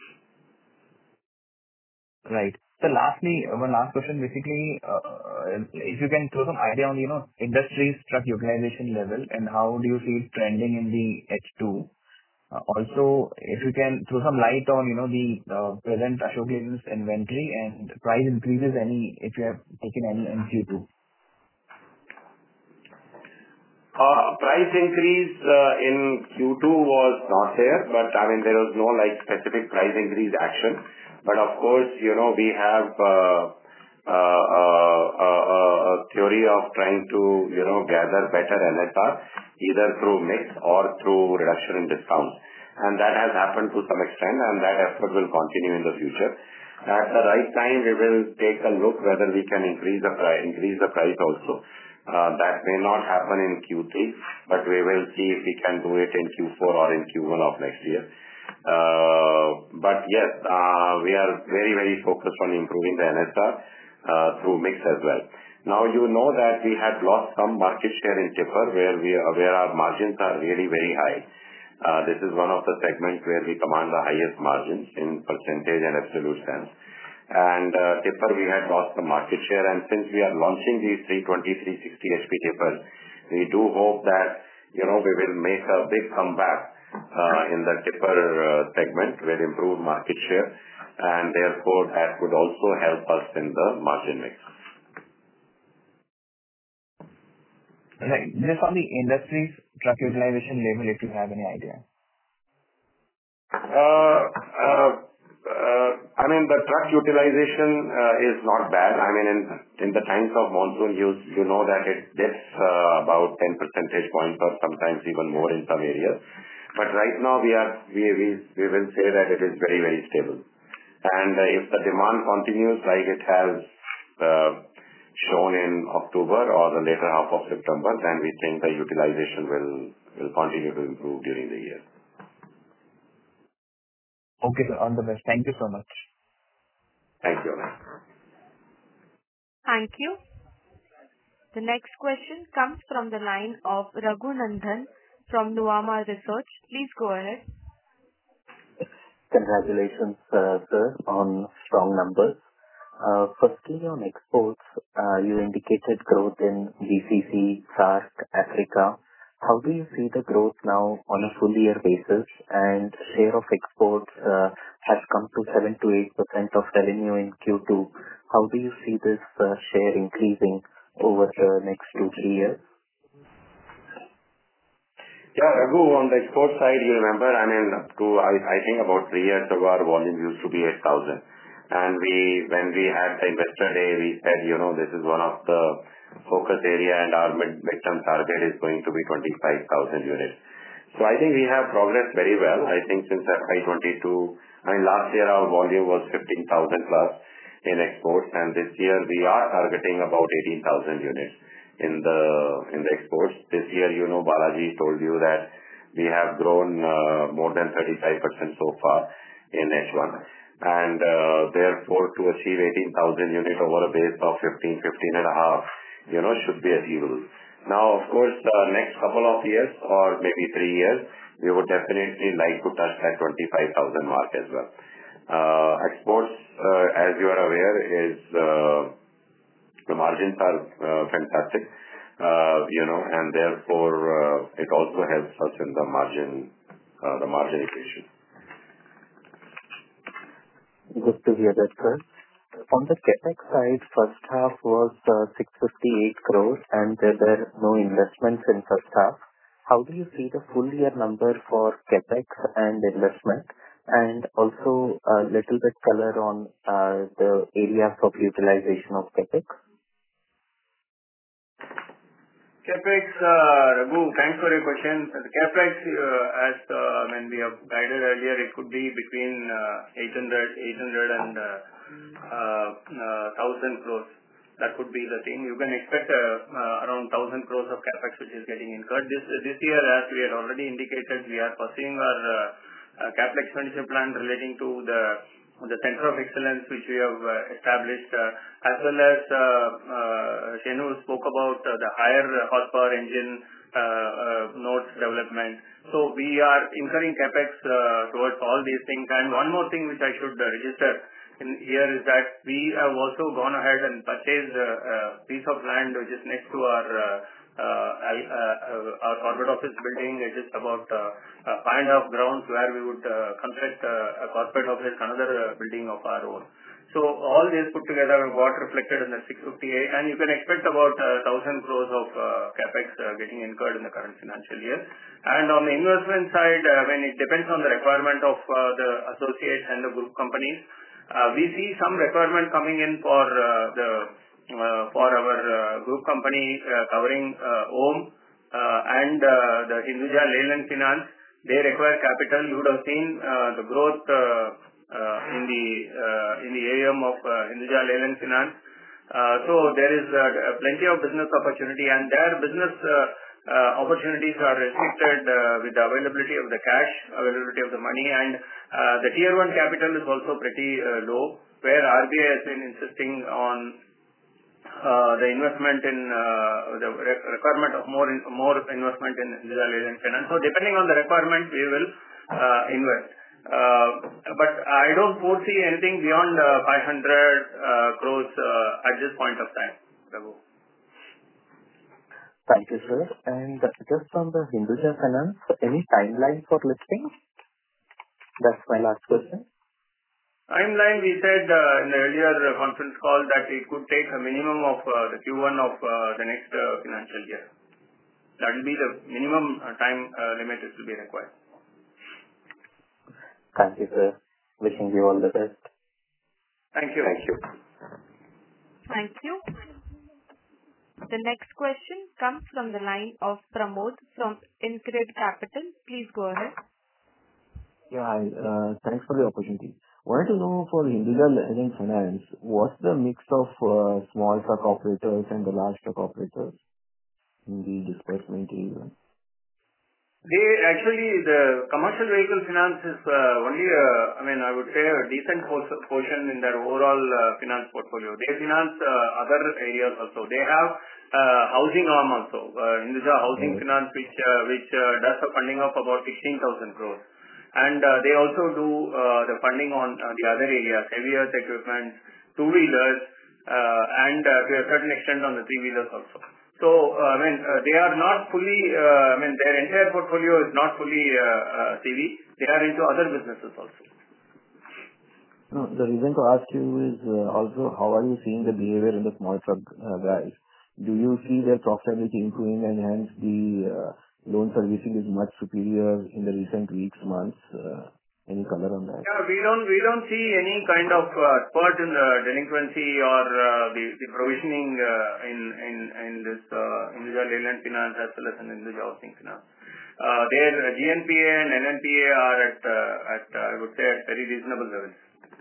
J: Right. So lastly, one last question, basically, uh, if you can throw some idea on, you know, industry's truck utilization level and how do you see it trending in the H two? Uh, also, if you can throw some light on, you know, the uh, present Ashok Leyland's inventory and price increases, any, if you have taken any in Q two.
C: Uh, price increase uh, in Q two was not there, but I mean, there was no like specific price increase action. But of course, you know, we have uh, uh, uh, uh, a theory of trying to, you know, gather better N S R, either through mix or through reduction in discounts. And that has happened to some extent, and that effort will continue in the future. At the right time, we will take a look whether we can increase the price, increase the price also. Uh, that may not happen in Q three, but we will see if we can do it in Q four or in Q one of next year. Uh, but yes, uh, we are very, very focused on improving the N S R uh, through mix as well. Now, you know that we had lost some market share in tipper where we are, where our margins are really very high. Uh, this is one of the segments where we command the highest margins in percentage and absolute sense. And uh, tipper, we had lost the market share. And since we are launching these three twenty, three sixty H P tippers, we do hope that, you know, we will make a big comeback uh, in the tipper uh, segment with improved market share. And therefore, that would also help us in the margin mix.
J: Right. Just on the industry's truck utilization level, if you have any idea.
C: Uh, uh, uh, I mean, the truck utilization uh, is not bad. I mean, in in the times of monsoon, you you know that it dips uh, about ten percentage points or sometimes even more in some areas. But right now, we are we we we will say that it is very, very stable. And uh, if the demand continues like it has uh, shown in October or the later half of September, then we think the utilization will will continue to improve during the year.
J: Okay, sir. All the best. Thank you so much.
C: Thank you.
H: Thank you. The next question comes from the line of Raghunandhan from Nuvama Research. Please go ahead.
K: Congratulations, uh, sir, on strong numbers. Uh, Firstly, on exports, uh, you indicated growth in G C C, SAARC, Africa. How do you see the growth now on a full year basis? And share of exports uh, has come to seven to eight percent of revenue in Q two. How do you see this uh, share increasing over the next two, three years?
C: Yeah, Raghu, on the export side, you remember, I mean, up to, I, I think about three years ago, our volume used to be eight thousand. And we, when we had the investor day, we said, you know, this is one of the focus area and our mid, midterm target is going to be twenty-five thousand units. So I think we have progressed very well. I think since F Y twenty-two, I mean, last year our volume was fifteen thousand plus in exports, and this year we are targeting about eighteen thousand units in the in the exports. This year, you know, Balaji told you that we have grown uh, more than thirty-five percent so far in H one. And uh, therefore, to achieve eighteen thousand units over a base of fifteen, fifteen and a half, you know, should be achievable. Now, of course, the next couple of years or maybe three years, we would definitely like to touch that twenty-five thousand mark as well. Uh, exports, uh, as you are aware, is uh, the margins are uh, fantastic, uh, you know, and therefore uh, it also helps us in the margin, uh, the margin equation.
K: Good to hear that, sir. On the CapEx side, first half was uh, six hundred fifty-eight crores, and there were no investments in first half. How do you see the full year number for CapEx and investment? And also a little bit color on uh, the areas of utilization of CapEx?
E: CapEx, uh, Raghu, thanks for your question. The CapEx, uh, as uh, when we have guided earlier, it could be between uh, eight hundred, eight hundred and uh, uh, uh, one thousand crores. That could be the thing. You can expect uh, uh, around one thousand crores of CapEx which is getting incurred. This this year, as we had already indicated, we are pursuing our uh, uh, capital expenditure plan relating to the the Center of Excellence which we have uh, established, uh, as well as uh, uh, Shenu spoke about uh, the higher horsepower engine uh, uh, nodes development. So we are incurring capex uh, towards all these things. And one more thing which I should uh, register in here is that we have also gone ahead and purchased a, a piece of land which is next to our uh, uh, uh, our corporate office building. It is about uh, uh, five and a half grounds where we would uh, construct uh, a corporate office, another uh, building of our own. So all this put together got reflected in the six hundred fifty-eight, and you can expect about uh, one thousand crores of uh, capex uh, getting incurred in the current financial year. And on the investment side, uh, when it depends on the requirement of uh, the associates and the group companies, uh, we see some requirement coming in for uh, the uh, for our uh, group company uh, covering uh, O M uh, and uh, the Hinduja Leyland Finance. They require capital. You would have seen uh, the growth uh, uh, in the uh, in the A U M of uh, Hinduja Leyland Finance. Uh, so there is uh, plenty of business opportunity, and their business uh, uh, opportunities are restricted uh, with the availability of the cash, availability of the money, and uh, the tier one capital is also pretty uh, low, where R B I has been insisting on Uh, the investment in uh, the re- requirement of more in, more investment in Hinduja Leyland Finance. So depending on the requirement, we will uh, invest. Uh, but I don't foresee anything beyond uh, five hundred uh, crores uh, at this point of time. Raghu.
K: Thank you, sir. And just on the Hinduja Finance, any timeline for listing? That's my last question.
E: Timeline, we said uh, in the earlier uh, conference call that it could take a minimum of uh, the Q one of uh, the next uh, financial year. That will be the minimum time limit which will be required.
K: Thank you, sir. Wishing you all the best.
E: Thank you.
C: Thank you.
H: Thank you. The next question comes from the line of Pramod from InCred Capital. Please go ahead.
L: Yeah, hi. Uh, thanks for the opportunity. Wanted to know for Hinduja Leyland Finance, what's the mix of uh, small truck operators and the large truck operators in the disbursement area?
E: They actually, the commercial vehicle finance is uh, only, uh, I mean, I would say a decent portion in their overall uh, finance portfolio. They finance uh, other areas also. They have uh, housing arm also. Uh, Hinduja Housing mm-hmm. Finance, which uh, which uh, does a funding of about sixteen thousand crores. And uh, they also do uh, the funding on uh, the other areas, heavy earth equipment, two-wheelers, uh, and uh, to a certain extent on the three-wheelers also. So, uh, I mean, uh, they are not fully, uh, I mean, their entire portfolio is not fully uh, uh, C V. They are into other businesses also.
L: No, the reason to ask you is uh, also how are you seeing the behavior in the small truck uh, guys? Do you see their profitability improving and hence the uh, loan servicing is much superior in the recent weeks, months? Uh, any color on that?
E: Yeah, we don't we don't see any kind of uh, spurt in the delinquency or uh, the, the provisioning uh, in in in this uh, Hinduja Leyland Finance as well as in Hinduja Housing Finance. Uh, their G N P A and N N P A are at uh, at uh, I would say at very reasonable levels.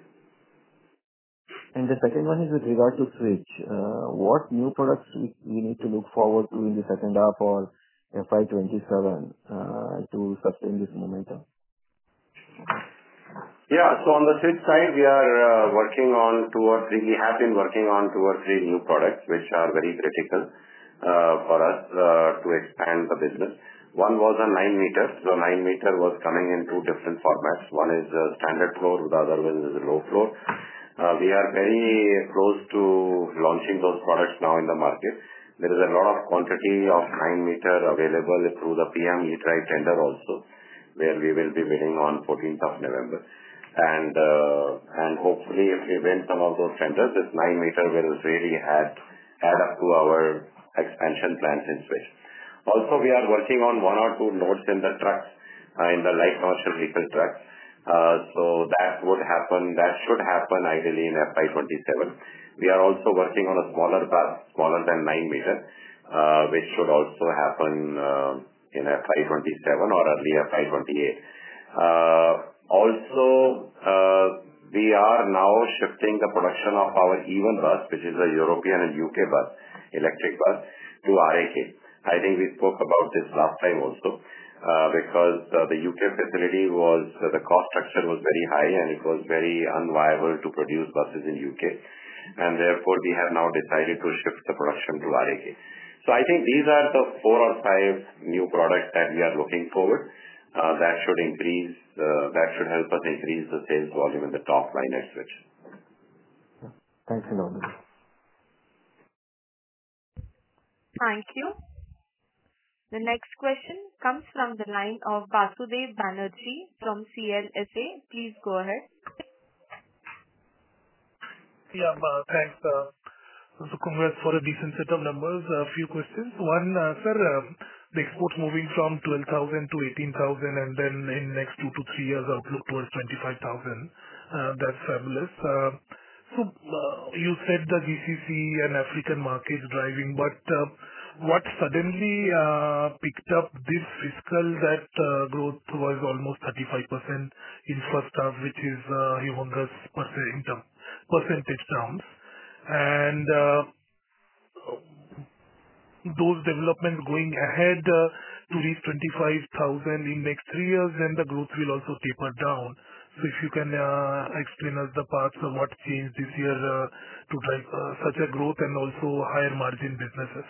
L: And the second one is with regard to Switch. Uh, what new products we, we need to look forward to in the second half or F Y twenty-seven uh, to sustain this momentum?
C: Yeah. So on the Switch side, we are uh, working on two or three. We have been working on two or three new products which are very critical uh, for us uh, to expand the business. One was a nine meter. So nine meter was coming in two different formats. One is uh, standard floor, the other one is low floor. Uh, we are very close to launching those products now in the market. There is a lot of quantity of nine meter available through the P M E-Drive tender also, where we will be bidding on fourteenth of November. And uh, and hopefully if we win some of those tenders, this nine meter will really add, add up to our expansion plans in Switch. Also, we are working on one or two nodes in the trucks, uh, in the light commercial vehicle trucks. Uh, so that would happen, that should happen ideally in F Y twenty-seven. We are also working on a smaller bus, smaller than nine meter, uh, which should also happen uh, in F Y twenty-seven or early F Y twenty-eight. Uh, also, uh, we are now shifting the production of our Even bus, which is a European and U K bus, electric bus, to R A K. I think we spoke about this last time also, uh, because uh, the U K facility was, uh, the cost structure was very high and it was very unviable to produce buses in U K. And therefore, we have now decided to shift the production to R A K. So I think these are the four or five new products that we are looking forward. Uh, that should increase, uh, that should help us increase the sales volume in the top line at Switch.
L: Thanks a lot.
H: Thank you. The next question comes from the line of Basudev Banerjee from C L S A. Please go ahead.
M: Yeah, uh, thanks. Uh, so congrats for a decent set of numbers. A few questions. One, uh, sir, uh, the exports moving from twelve thousand to eighteen thousand and then in next two to three years outlook towards twenty-five thousand. Uh, that's fabulous. Uh, so uh, you said the G C C and African markets driving, but uh, what suddenly uh, picked up this fiscal that uh, growth was almost thirty-five percent in first half, which is uh, humongous percent in term, percentage terms. And uh, those developments going ahead uh, to reach twenty-five thousand in next three years, then the growth will also taper down. So if you can uh, explain us the paths of what changed this year uh, to drive uh, such a growth and also higher margin businesses.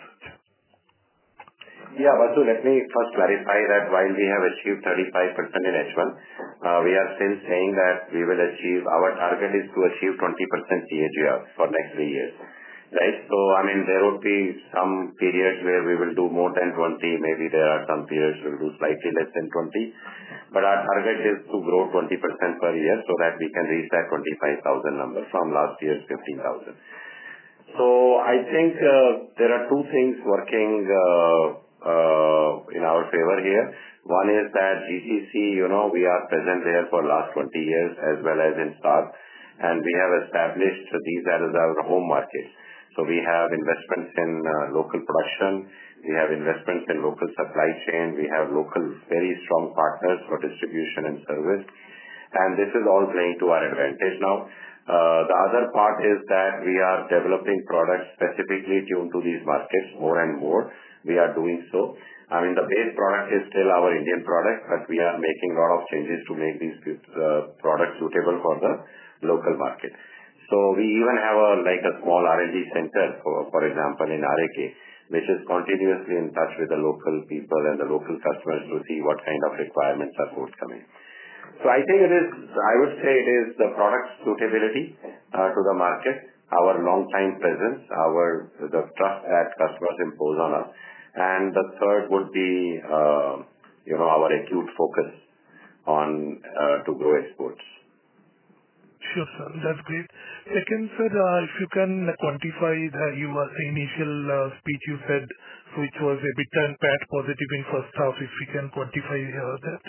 C: Yeah, Vasu, let me first clarify that while we have achieved thirty-five percent in H one, uh, we are still saying that we will achieve, our target is to achieve twenty percent C A G R for next three years. Right? So, I mean, there would be some periods where we will do more than twenty, maybe there are some periods we will do slightly less than twenty, but our target is to grow twenty percent per year so that we can reach that twenty-five thousand number from last year's fifteen thousand. So, I think uh, there are two things working uh, uh, in our favor here. One is that G C C, you know, we are present there for last twenty years as well as in SAARC, and we have established these as our home markets. So we have investments in uh, local production, we have investments in local supply chain, we have local very strong partners for distribution and service, and this is all playing to our advantage now. Uh, the other part is that we are developing products specifically tuned to these markets more and more. We are doing so. I mean, the base product is still our Indian product, but we are making a lot of changes to make these uh, products suitable for the local market. So we even have a like a small R and D center, for, for example, in R A K, which is continuously in touch with the local people and the local customers to see what kind of requirements are forthcoming. So I think it is, I would say it is the product suitability uh, to the market, our long time presence, our the trust that customers impose on us, and the third would be uh, you know our acute focus on uh, to grow exports.
M: Sure, sir. That's great. Second, sir, uh, if you can quantify the you uh, initial uh, speech you said, which was EBITDA and P A T positive in first half, if we can quantify uh, that.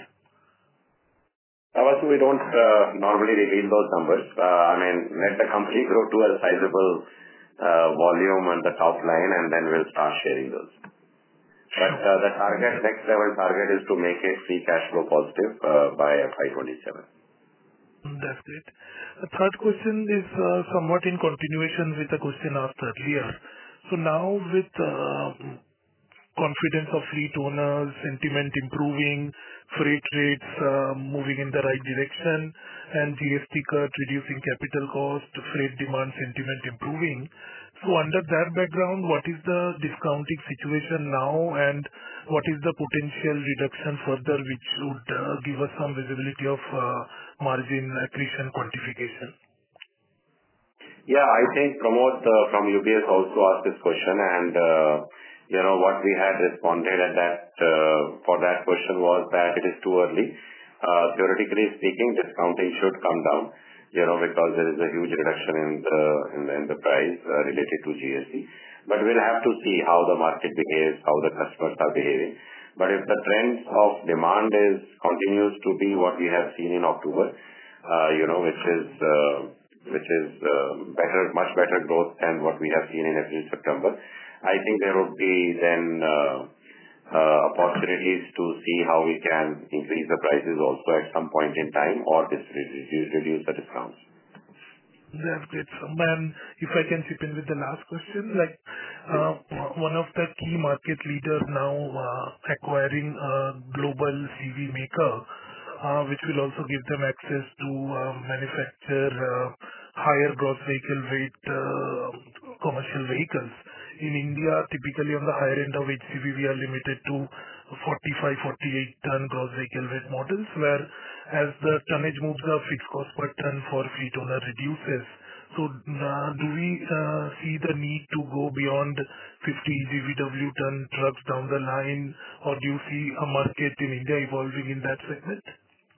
C: Also, we don't uh, normally reveal those numbers. Uh, I mean, let the company grow to a sizable uh, volume on the top line, and then we'll start sharing those. But uh, the target, next level target is to make it free cash flow positive uh, by F Y twenty-seven.
M: That's great. The third question is uh, somewhat in continuation with the question asked earlier. So now with uh, confidence of fleet owners, sentiment improving, freight rates uh, moving in the right direction, and G S T cut reducing capital cost, freight demand sentiment improving. So under that background, what is the discounting situation now, and what is the potential reduction further, which would uh, give us some visibility of uh, margin accretion quantification?
C: Yeah, I think Pramod uh, from U B S also asked this question, and uh, you know what we had responded at that uh, for that question was that it is too early. Uh, theoretically speaking, discounting should come down, you know, because there is a huge reduction in the in the, in the price uh, related to G S T. But we'll have to see how the market behaves, how the customers are behaving. But if the trend of demand is continues to be what we have seen in October, uh, you know, which is uh, which is uh, better, much better growth than what we have seen in April, September, I think there would be then uh, uh, opportunities to see how we can increase the prices also at some point in time, or dis- reduce, reduce the discounts.
M: That's great. So, man, if I can chip in with the last question, like uh, one of the key market leaders now uh, acquiring a global C V maker, uh, which will also give them access to uh, manufacture uh, higher gross vehicle weight uh, commercial vehicles. In India, typically on the higher end of H C V, we are limited to forty-five, forty-eight ton gross vehicle weight models, where as the tonnage moves up, fixed cost per ton for fleet owner reduces. So uh, do we uh, see the need to go beyond fifty G V W ton trucks down the line, or do you see a market in India evolving in that segment?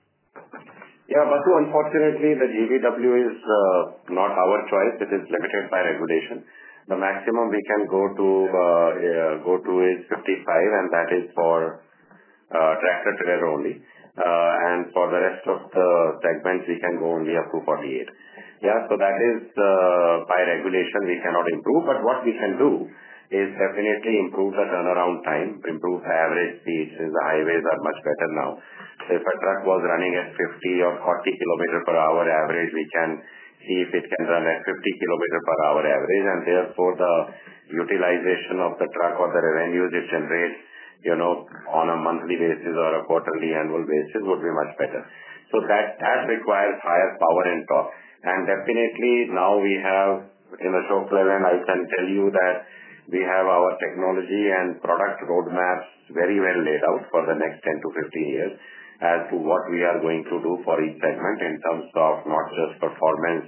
C: Yeah, Basu, unfortunately, the G V W is uh, not our choice. It is limited by regulation. The maximum we can go to uh, uh, go to is fifty-five, and that is for uh, tractor trailer only. Uh, and for the rest of the segments, we can go only up to forty-eight. Yeah, so that is uh, by regulation we cannot improve. But what we can do is definitely improve the turnaround time, improve the average speed, since the highways are much better now. So if a truck was running at fifty or forty kilometers per hour average, we can see if it can run at fifty kilometers per hour average, and therefore the utilization of the truck or the revenues it generates, you know, on a monthly basis or a quarterly annual basis would be much better. So that, that requires higher power and torque. And definitely now we have, in Ashok Leyland, I can tell you that we have our technology and product roadmaps very well laid out for the next ten to fifteen years as to what we are going to do for each segment in terms of not just performance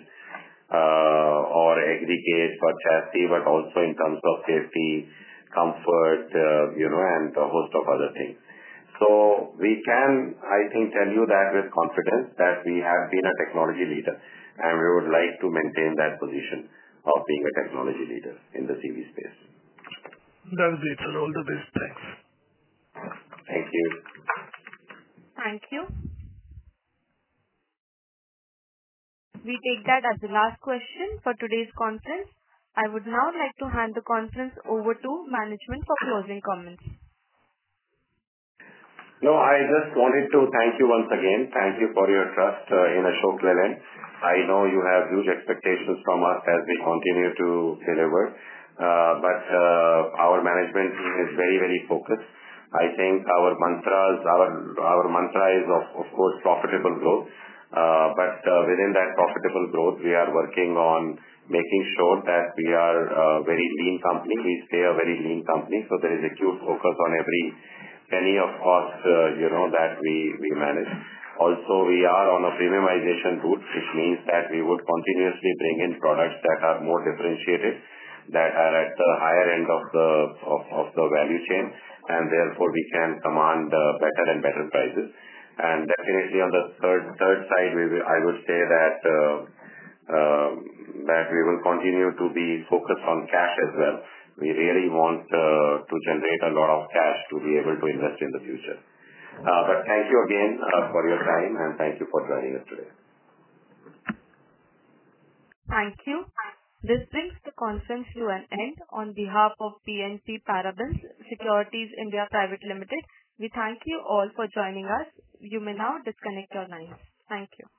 C: uh, or aggregate for chassis, but also in terms of safety, comfort, uh, you know, and a host of other things. So we can, I think, tell you that with confidence that we have been a technology leader, and we would like to maintain that position of being a technology leader in the C V space.
M: That's great, sir. All the best. Thanks.
C: Thank you.
H: Thank you. We take that as the last question for today's conference. I would now like to hand the conference over to management for closing comments.
C: No, I just wanted to thank you once again. Thank you for your trust uh, in Ashok Leyland. I know you have huge expectations from us as we continue to deliver. Uh, but uh, our management team is very, very focused. I think our mantras, our our mantra is of, of course profitable growth. Uh, but uh, within that profitable growth, we are working on making sure that we are a very lean company. We stay a very lean company. So there is acute focus on every penny of cost, uh, you know, that we, we manage. Also, we are on a premiumization route, which means that we would continuously bring in products that are more differentiated, that are at the higher end of the of, of the value chain, and therefore we can command uh, better and better prices. And definitely on the third third side, we will, I would say that uh, uh, that we will continue to be focused on cash as well. We really want uh, to generate a lot of cash to be able to invest in the future. Uh, but thank you again uh, for your time, and thank you for joining us today.
H: Thank you. This brings the conference to an end. On behalf of P N C Parabens Securities India Private Limited, we thank you all for joining us. You may now disconnect your lines. Thank you.